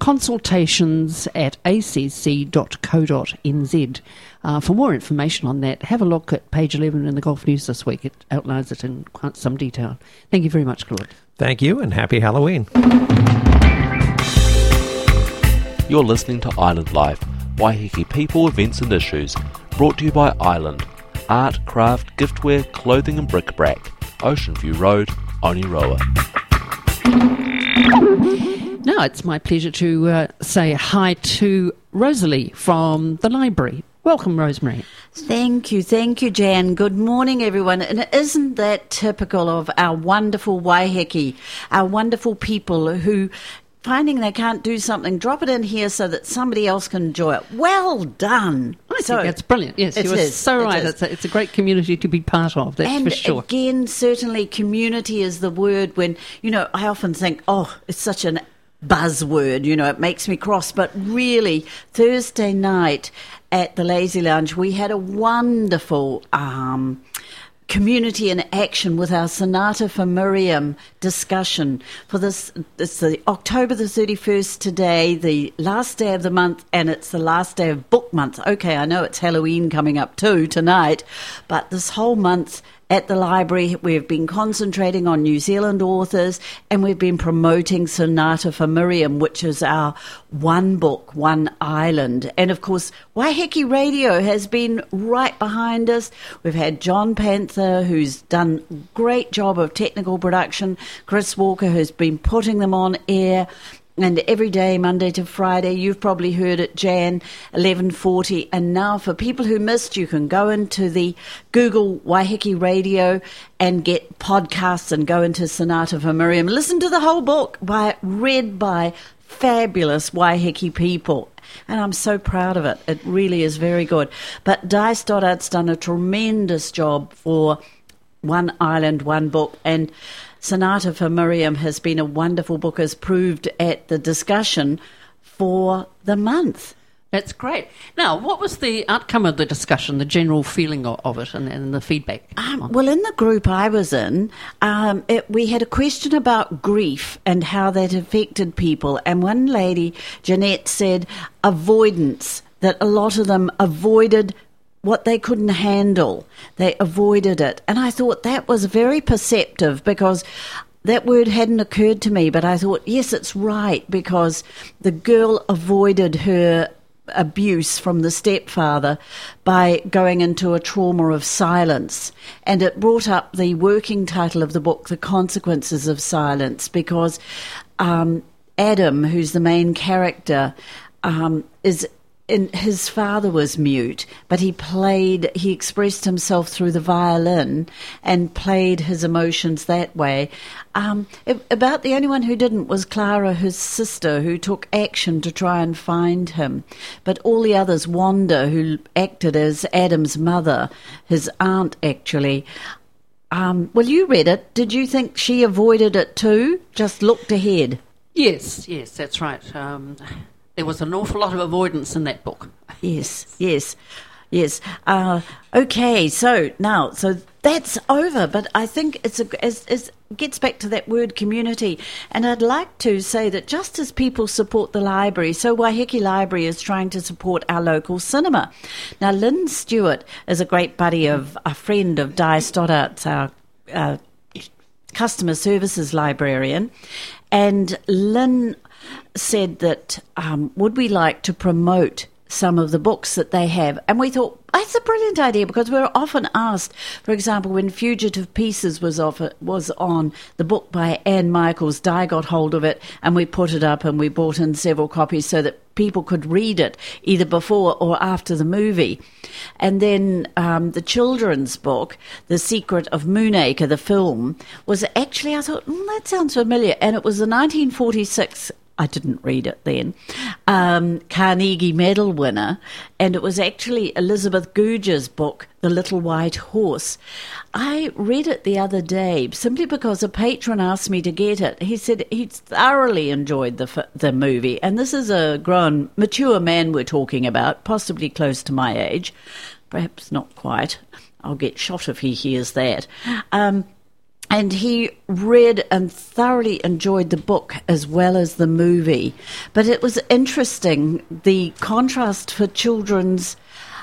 consultations@acc.co.nz. For more information on that, have a look at page 11 in the Gulf News this week. It outlines it in quite some detail. Thank you very much, Claude. Thank you, and happy Halloween. You're listening to Island Life, Waiheke people, events and issues, brought to you by Island. Art, craft, giftware, clothing and bric-a-brac. Ocean View Road, Oniroa. Now it's my pleasure to say hi to Rosalie from the library. Welcome, Rosemary. Thank you, Jan. Good morning, everyone. And isn't that typical of our wonderful Waiheke, our wonderful people who, finding they can't do something, drop it in here so that somebody else can enjoy it. Well done. I think that's brilliant. Yes, you are so right. It's a great community to be part of, that's for sure. And again, certainly community is the word when, I often think, it's such an buzzword, it makes me cross. But really, Thursday night at the Lazy Lounge, we had a wonderful community in action with our Sonata for Miriam discussion for this. It's the October the 31st today, the last day of the month, and it's the last day of book month. Okay, I know it's Halloween coming up too tonight, but this whole month at the library we've been concentrating on New Zealand authors, and we've been promoting Sonata for Miriam, which is our one book, one island. And of course, Waiheke Radio has been right behind us. We've had John Panther, who's done a great job of technical production, Chris Walker, who's been putting them on air. And every day, Monday to Friday, you've probably heard it, Jan, 11:40. And now for people who missed, you can go into the Google Waiheke Radio and get podcasts and go into Sonata for Miriam. Listen to the whole book read by fabulous Waiheke people. And I'm so proud of it. It really is very good. But Di Stoddard's done a tremendous job for One Island, One Book. And Sonata for Miriam has been a wonderful book, as proved at the discussion for the month. That's great. Now, what was the outcome of the discussion, the general feeling of it and the feedback? Well, in the group I was in, we had a question about grief and how that affected people. And one lady, Jeanette, said avoidance, that a lot of them avoided what they couldn't handle. They avoided it. And I thought that was very perceptive, because that word hadn't occurred to me, but I thought, yes, it's right, because the girl avoided her abuse from the stepfather by going into a trauma of silence. And it brought up the working title of the book, The Consequences of Silence, because Adam, who's the main character, his father was mute, but he expressed himself through the violin and played his emotions that way. About the only one who didn't was Clara, his sister, who took action to try and find him. But all the others, Wanda, who acted as Adam's mother, his aunt actually. Well, you read it. Did you think she avoided it too? Just looked ahead? Yes, that's right. There was an awful lot of avoidance in that book. Yes. Okay, so that's over, but I think it gets back to that word community. And I'd like to say that just as people support the library, so Waiheke Library is trying to support our local cinema. Now, Lynn Stewart is a great buddy of a friend of Di Stoddart's, our customer services librarian. And Lynn said that would we like to promote some of the books that they have, and we thought that's a brilliant idea, because we're often asked, for example, when Fugitive Pieces was on, the book by Anne Michaels, Di got hold of it and we put it up and we bought in several copies so that people could read it either before or after the movie. And then the children's book, The Secret of Moonacre, the film, was actually, I thought, that sounds familiar, and it was the 1946, I didn't read it then, Carnegie Medal winner, and it was actually Elizabeth Gouger's book, The Little White Horse. I read it the other day simply because a patron asked me to get it. He said he thoroughly enjoyed the movie, and this is a grown, mature man we're talking about, possibly close to my age, perhaps not quite. I'll get shot if he hears that. And he read and thoroughly enjoyed the book as well as the movie. But it was interesting, the contrast for children's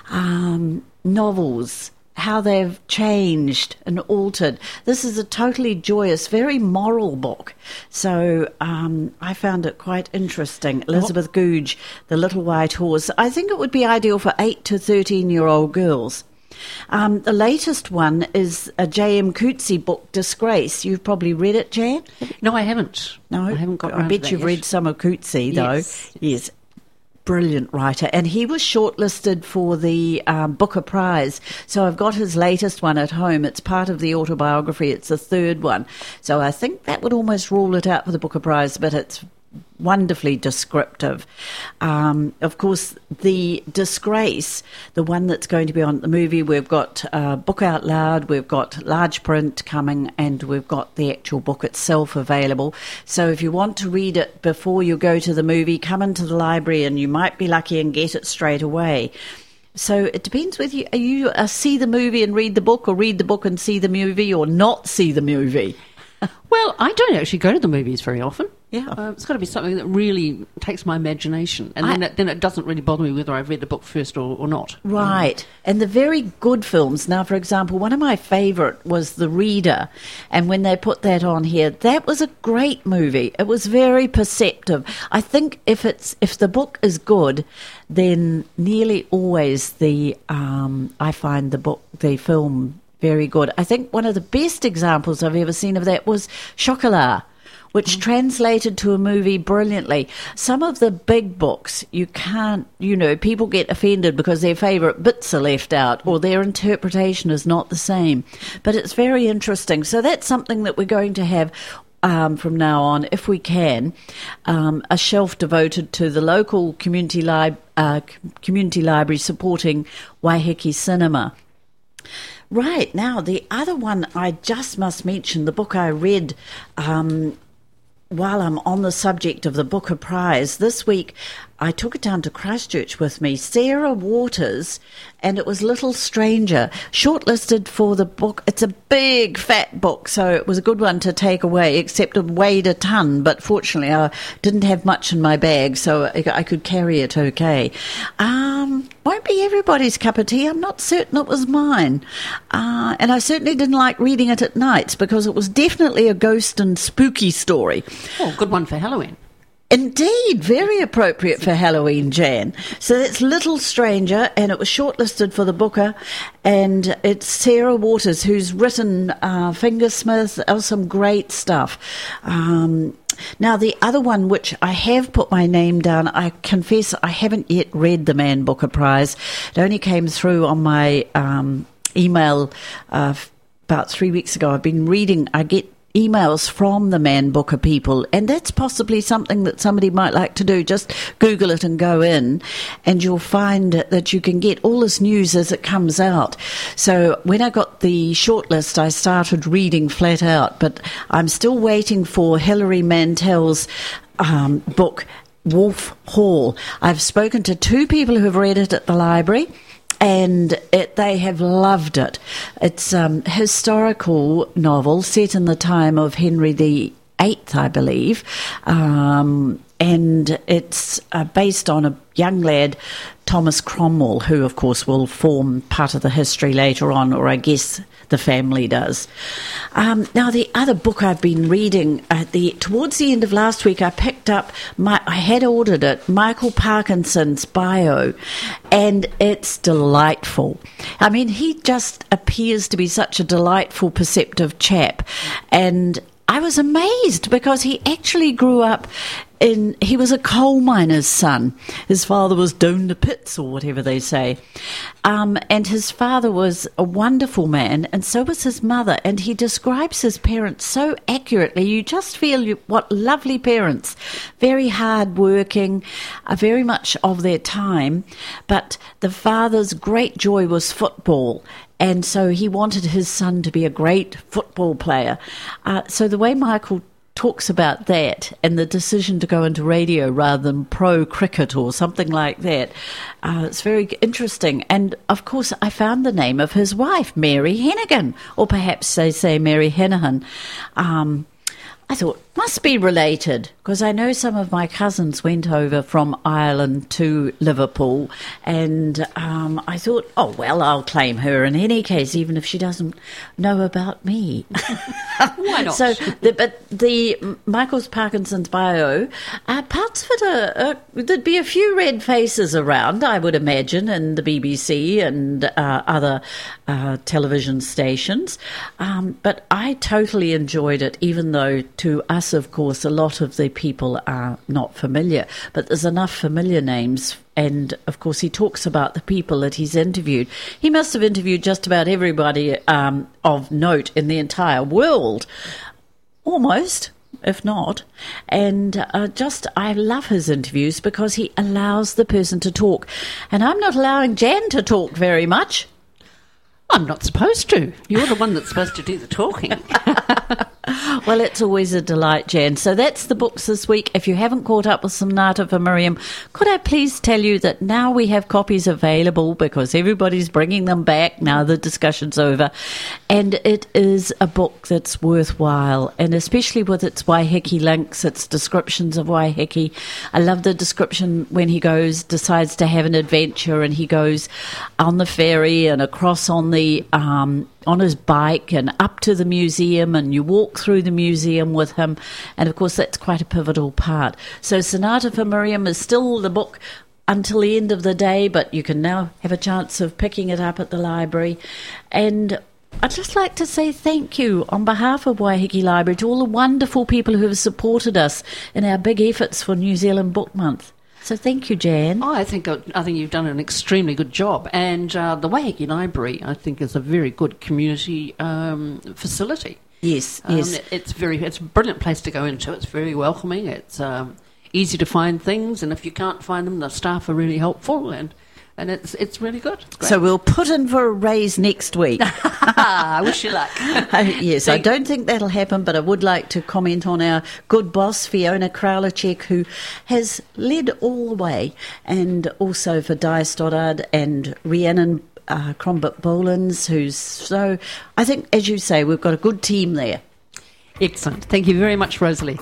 novels, how they've changed and altered. This is a totally joyous, very moral book. So I found it quite interesting. Elizabeth Gouge, The Little White Horse. I think it would be ideal for 8 to 13-year-old girls. The latest one is a J.M. Coetzee book, Disgrace. You've probably read it, Jan? No, I haven't. No? I haven't got I around bet to that you've yet. read some of Coetzee, though. Yes. Brilliant writer. And he was shortlisted for the Booker Prize. So I've got his latest one at home. It's part of the autobiography. It's the third one. So I think that would almost rule it out for the Booker Prize, but it's wonderfully descriptive. Of course, the Disgrace, the one that's going to be on the movie, we've got Book Out Loud, we've got large print coming, and we've got the actual book itself available. So if you want to read it before you go to the movie, come into the library and you might be lucky and get it straight away. So it depends whether you see the movie and read the book, or read the book and see the movie, or not see the movie. Well, I don't actually go to the movies very often. Yeah. It's got to be something that really takes my imagination, and then it doesn't really bother me whether I've read the book first or not. Right. And the very good films. Now, for example, one of my favourite was The Reader, and when they put that on here, that was a great movie. It was very perceptive. I think if the book is good, then nearly always I find the film very good. I think one of the best examples I've ever seen of that was Chocolat, which translated to a movie brilliantly. Some of the big books, you can't, people get offended because their favourite bits are left out or their interpretation is not the same. But it's very interesting. So that's something that we're going to have from now on, if we can, a shelf devoted to the local community library supporting Waiheke Cinema. Right, now the other one I just must mention, the book I read while I'm on the subject of the Booker Prize. This week I took it down to Christchurch with me, Sarah Waters, and it was Little Stranger, shortlisted for the book. It's a big fat book, so it was a good one to take away, except it weighed a ton, but fortunately I didn't have much in my bag, so I could carry it okay. Won't be everybody's cup of tea. I'm not certain it was mine. And I certainly didn't like reading it at night, because it was definitely a ghost and spooky story. Oh, good one for Halloween. Indeed, very appropriate for Halloween, Jan. So that's Little Stranger, and it was shortlisted for the Booker, and it's Sarah Waters who's written Fingersmith, some great stuff. Now, the other one, which I have put my name down, I confess I haven't yet read the Man Booker Prize. It only came through on my email about 3 weeks ago. I get emails from the Man Booker people, and that's possibly something that somebody might like to do. Just Google it and go in, and you'll find that you can get all this news as it comes out. So when I got the shortlist, I started reading flat out, but I'm still waiting for Hilary Mantel's book, Wolf Hall. I've spoken to 2 people who have read it at the library, and they have loved it. It's a historical novel set in the time of Henry VIII, I believe, and it's based on a young lad, Thomas Cromwell, who, of course, will form part of the history later on, or I guess the family does. Now, the other book I've been reading, towards the end of last week, I picked up, I had ordered it, Michael Parkinson's bio, and it's delightful. I mean, he just appears to be such a delightful, perceptive chap, and I was amazed because he actually grew up he was a coal miner's son. His father was down the pits, or whatever they say. And his father was a wonderful man, and so was his mother. And he describes his parents so accurately. You just feel what lovely parents. Very hard-working, very much of their time. But the father's great joy was football. And so he wanted his son to be a great football player. So the way Michael talks about that and the decision to go into radio rather than pro cricket or something like that, it's very interesting. And, of course, I found the name of his wife, Mary Hennigan, or perhaps they say Mary Hennigan. I thought, must be related, because I know some of my cousins went over from Ireland to Liverpool, and I thought, oh, well, I'll claim her in any case, even if she doesn't know about me. Why not? So, the Michael Parkinson's bio, parts of it there'd be a few red faces around, I would imagine, in the BBC and other television stations, but I totally enjoyed it, even though to us, of course, a lot of the people are not familiar, but there's enough familiar names. And, of course, he talks about the people that he's interviewed. He must have interviewed just about everybody of note in the entire world, almost, if not. And I love his interviews because he allows the person to talk. And I'm not allowing Jan to talk very much. I'm not supposed to. You're the one that's supposed to do the talking. Well, it's always a delight, Jan. So that's the books this week. If you haven't caught up with Sonata for Miriam, could I please tell you that now we have copies available because everybody's bringing them back now the discussion's over. And it is a book that's worthwhile, and especially with its Waiheke links, its descriptions of Waiheke. I love the description when he decides to have an adventure, and he goes on the ferry and across on his bike and up to the museum, and you walk through the museum with him, and of course that's quite a pivotal part. So Sonata for Miriam is still the book until the end of the day, but you can now have a chance of picking it up at the library. And I'd just like to say thank you on behalf of Waiheke Library to all the wonderful people who have supported us in our big efforts for New Zealand Book Month. So thank you, Jan. Oh, I think you've done an extremely good job. And the Waiheke Library, I think, is a very good community facility. Yes. It's a brilliant place to go into. It's very welcoming. It's easy to find things, and if you can't find them, the staff are really helpful, and it's really good. Great. So we'll put in for a raise next week. I wish you luck. Yes, I don't think that'll happen, but I would like to comment on our good boss, Fiona Kraulicek, who has led all the way, and also for Di Stoddard and Rhiannon Crombit-Bolins, so I think, as you say, we've got a good team there. Excellent. Thank you very much, Rosalie.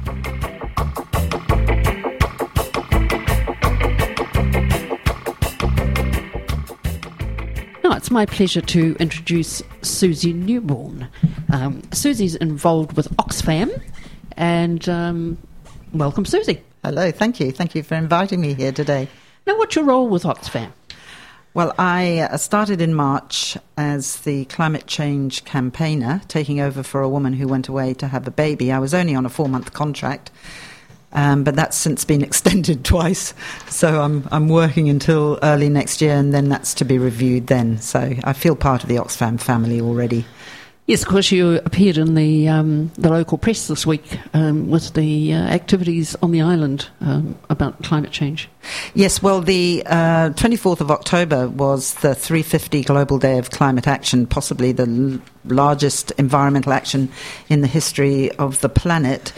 Now, it's my pleasure to introduce Susie Newborn. Susie's involved with Oxfam, and welcome, Susie. Hello, thank you. Thank you for inviting me here today. Now, what's your role with Oxfam? Well, I started in March as the climate change campaigner, taking over for a woman who went away to have a baby. I was only on a 4-month contract, but that's since been extended twice. So I'm working until early next year, and then that's to be reviewed then. So I feel part of the Oxfam family already. Yes, of course, you appeared in the local press this week with the activities on the island about climate change. Yes, well, the 24th of October was the 350 Global Day of Climate Action, possibly the largest environmental action in the history of the planet,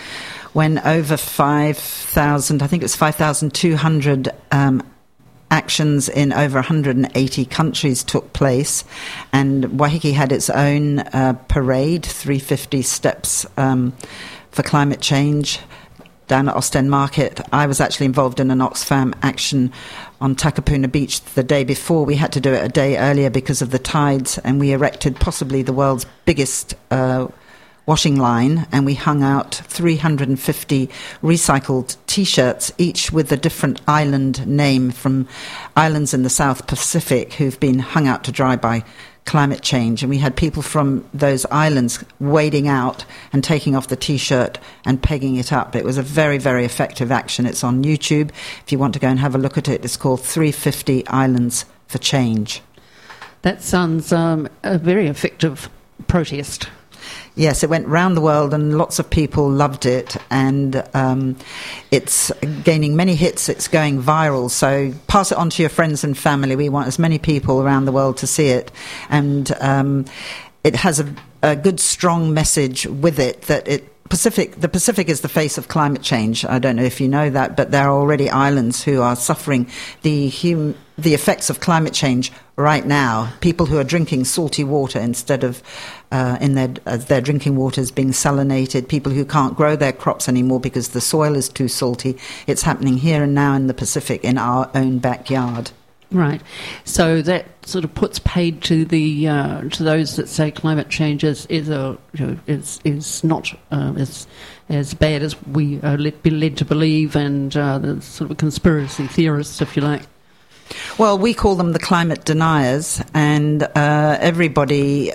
when over 5,000, I think it was 5,200 actions in over 180 countries took place, and Waiheke had its own parade, 350 Steps for Climate Change, down at Ostend Market. I was actually involved in an Oxfam action on Takapuna Beach the day before. We had to do it a day earlier because of the tides, and we erected possibly the world's biggest washing line, and we hung out 350 recycled T-shirts, each with a different island name from islands in the South Pacific who've been hung out to dry by climate change. And we had people from those islands wading out and taking off the T-shirt and pegging it up. It was a very, very effective action. It's on YouTube. If you want to go and have a look at it, it's called 350 Islands for Change. That sounds a very effective protest. Yes, it went round the world and lots of people loved it, and it's gaining many hits. It's going viral, so pass it on to your friends and family. We want as many people around the world to see it, and it has a good, strong message with it that the Pacific is the face of climate change. I don't know if you know that, but there are already islands who are suffering the effects of climate change right now. People who are drinking salty water instead of in their drinking water is being salinated. People who can't grow their crops anymore because the soil is too salty. It's happening here and now in the Pacific, in our own backyard. Right. So that sort of puts paid to the to those that say climate change is not as bad as we are led to believe, and the sort of conspiracy theorists, if you like. Well, we call them the climate deniers, and everybody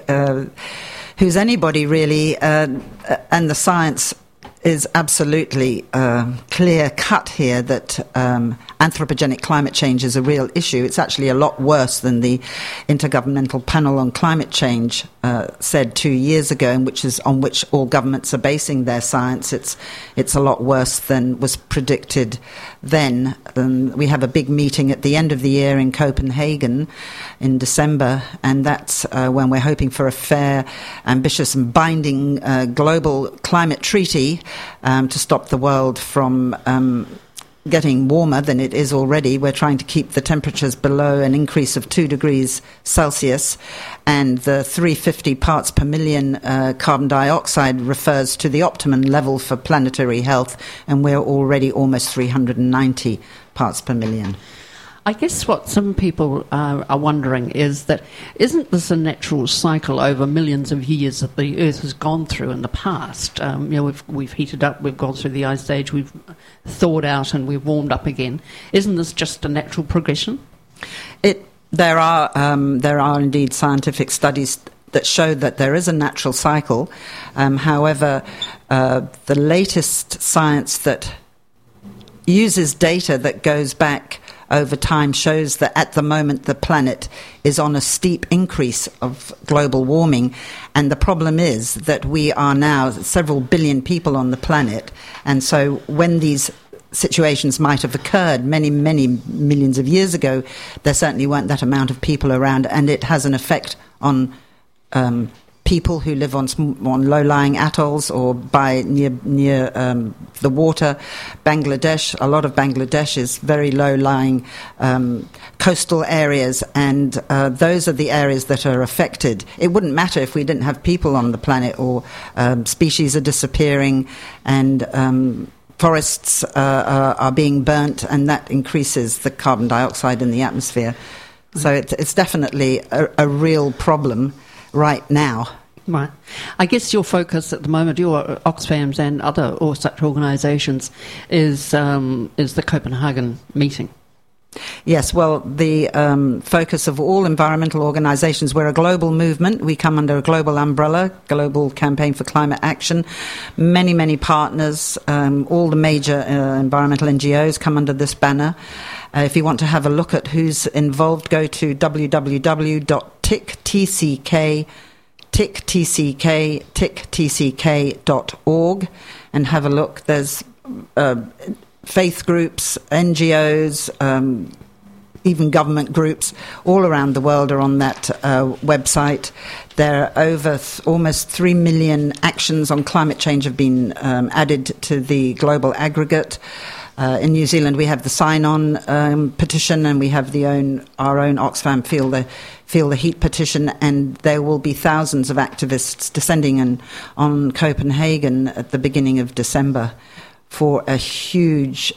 who's anybody really, and the science is absolutely clear cut here that anthropogenic climate change is a real issue. It's actually a lot worse than the Intergovernmental Panel on Climate Change said 2 years ago, and on which all governments are basing their science. It's a lot worse than was predicted then. We have a big meeting at the end of the year in Copenhagen in December, and that's when we're hoping for a fair, ambitious and binding global climate treaty to stop the world from getting warmer than it is already. We're trying to keep the temperatures below an increase of 2 degrees Celsius, and the 350 parts per million carbon dioxide refers to the optimum level for planetary health, and we're already almost 390 parts per million. I guess what some people are wondering is that isn't this a natural cycle over millions of years that the Earth has gone through in the past? We've heated up, we've gone through the ice age, we've thawed out, and we've warmed up again. Isn't this just a natural progression? There are indeed scientific studies that show that there is a natural cycle. However, the latest science that uses data that goes back over time shows that at the moment the planet is on a steep increase of global warming, and the problem is that we are now several billion people on the planet, and so when these situations might have occurred many, many millions of years ago, there certainly weren't that amount of people around, and it has an effect on people who live on low-lying atolls or near the water. Bangladesh, a lot of Bangladesh is very low-lying coastal areas, and those are the areas that are affected. It wouldn't matter if we didn't have people on the planet, or species are disappearing, and forests are being burnt, and that increases the carbon dioxide in the atmosphere. So it's definitely a real problem right now. Right. I guess your focus at the moment, your Oxfams and other or such organisations, is the Copenhagen meeting. Yes, well, the focus of all environmental organisations, we're a global movement. We come under a global umbrella, Global Campaign for Climate Action. Many, many partners, all the major environmental NGOs come under this banner. If you want to have a look at who's involved, go to www.ticktck.org and have a look. There's faith groups, NGOs, even government groups all around the world are on that website. There are over almost 3 million actions on climate change have been added to the global aggregate. In New Zealand, we have the sign-on petition, and we have our own Oxfam Feel the Heat petition, and there will be thousands of activists descending on Copenhagen at the beginning of December for a huge,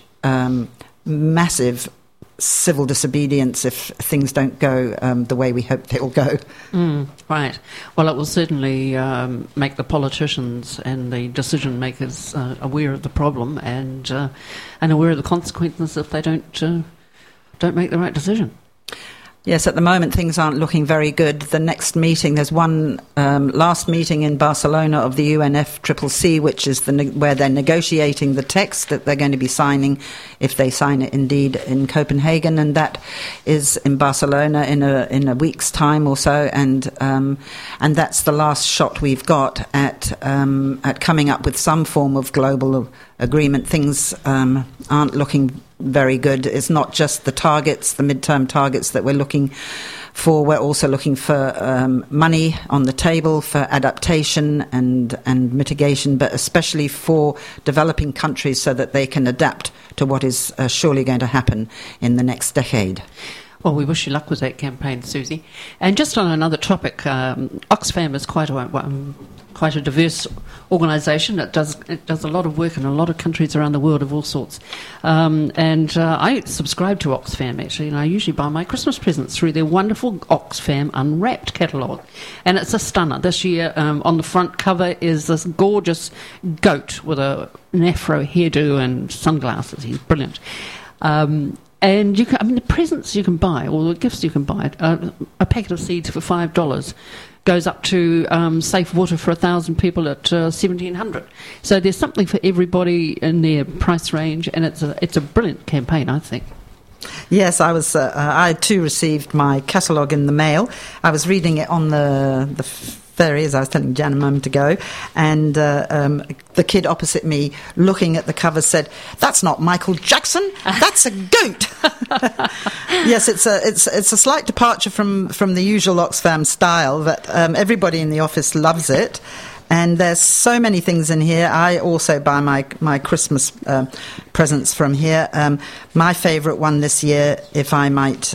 massive civil disobedience if things don't go the way we hope they'll go. Right. Well, it will certainly make the politicians and the decision makers aware of the problem and aware of the consequences if they don't make the right decision. Yes, at the moment things aren't looking very good. The next meeting, there's one last meeting in Barcelona of the UNFCCC, which is where they're negotiating the text that they're going to be signing, if they sign it indeed, in Copenhagen, and that is in Barcelona in a week's time or so, and that's the last shot we've got at coming up with some form of global agreement. Things aren't looking very good. It's not just the targets, the midterm targets that we're looking for. We're also looking for money on the table for adaptation and mitigation, but especially for developing countries so that they can adapt to what is surely going to happen in the next decade. Well, we wish you luck with that campaign, Susie. And just on another topic, Oxfam is quite a diverse organisation. It does a lot of work in a lot of countries around the world of all sorts. And I subscribe to Oxfam, actually, and I usually buy my Christmas presents through their wonderful Oxfam Unwrapped catalogue. And it's a stunner. This year, on the front cover is this gorgeous goat with an afro hairdo and sunglasses. He's brilliant. And the presents you can buy, or the gifts you can buy, a packet of seeds for $5 goes up to safe water for 1,000 people at $1,700. So there's something for everybody in their price range, and it's a brilliant campaign, I think. Yes, I too received my catalogue in the mail. I was reading it on the ferry, as I was telling Jan a moment ago, and the kid opposite me, looking at the cover, said, "That's not Michael Jackson, that's a goat." Yes, it's a slight departure from the usual Oxfam style, but everybody in the office loves it. And there's so many things in here. I also buy my Christmas presents from here. My favourite one this year, if I might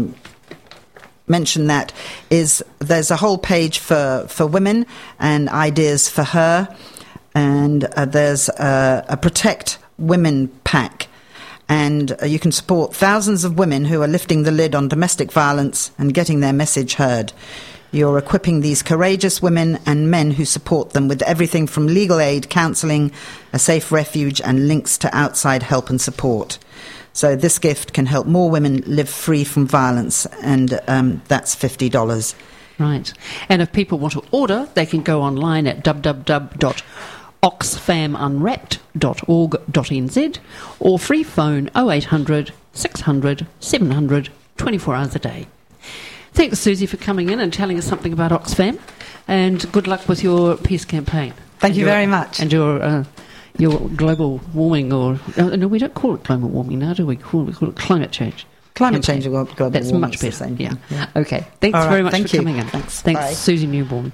mention that, is there's a whole page for women and ideas for her, and there's a Protect Women pack, and you can support thousands of women who are lifting the lid on domestic violence and getting their message heard. You're equipping these courageous women and men who support them with everything from legal aid, counselling, a safe refuge, and links to outside help and support. So this gift can help more women live free from violence, and that's $50. Right. And if people want to order, they can go online at www.oxfamunwrapped.org.nz or free phone 0800 600 700 24 hours a day. Thanks, Susie, for coming in and telling us something about Oxfam, and good luck with your peace campaign. Thank you very much. And your global warming, or no, we don't call it global warming now, do we? We call it climate change. Climate change or global That's warming. That's much better. Yeah. Okay. Thanks very much for coming in. Thanks. Thanks, Susie Newborn.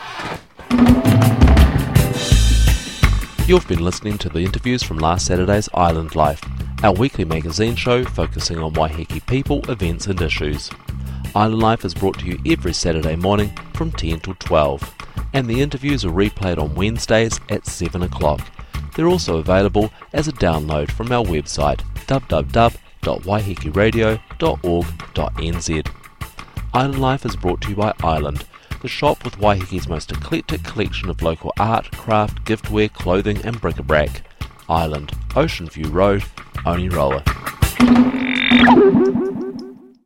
You've been listening to the interviews from last Saturday's Island Life, our weekly magazine show focusing on Waiheke people, events and issues. Island Life is brought to you every Saturday morning from 10 till 12, and the interviews are replayed on Wednesdays at 7 o'clock. They're also available as a download from our website www.waihekeradio.org.nz. Island Life is brought to you by Island, the shop with Waiheke's most eclectic collection of local art, craft, giftware, clothing and bric-a-brac. Island, Ocean View Road, Oneroa.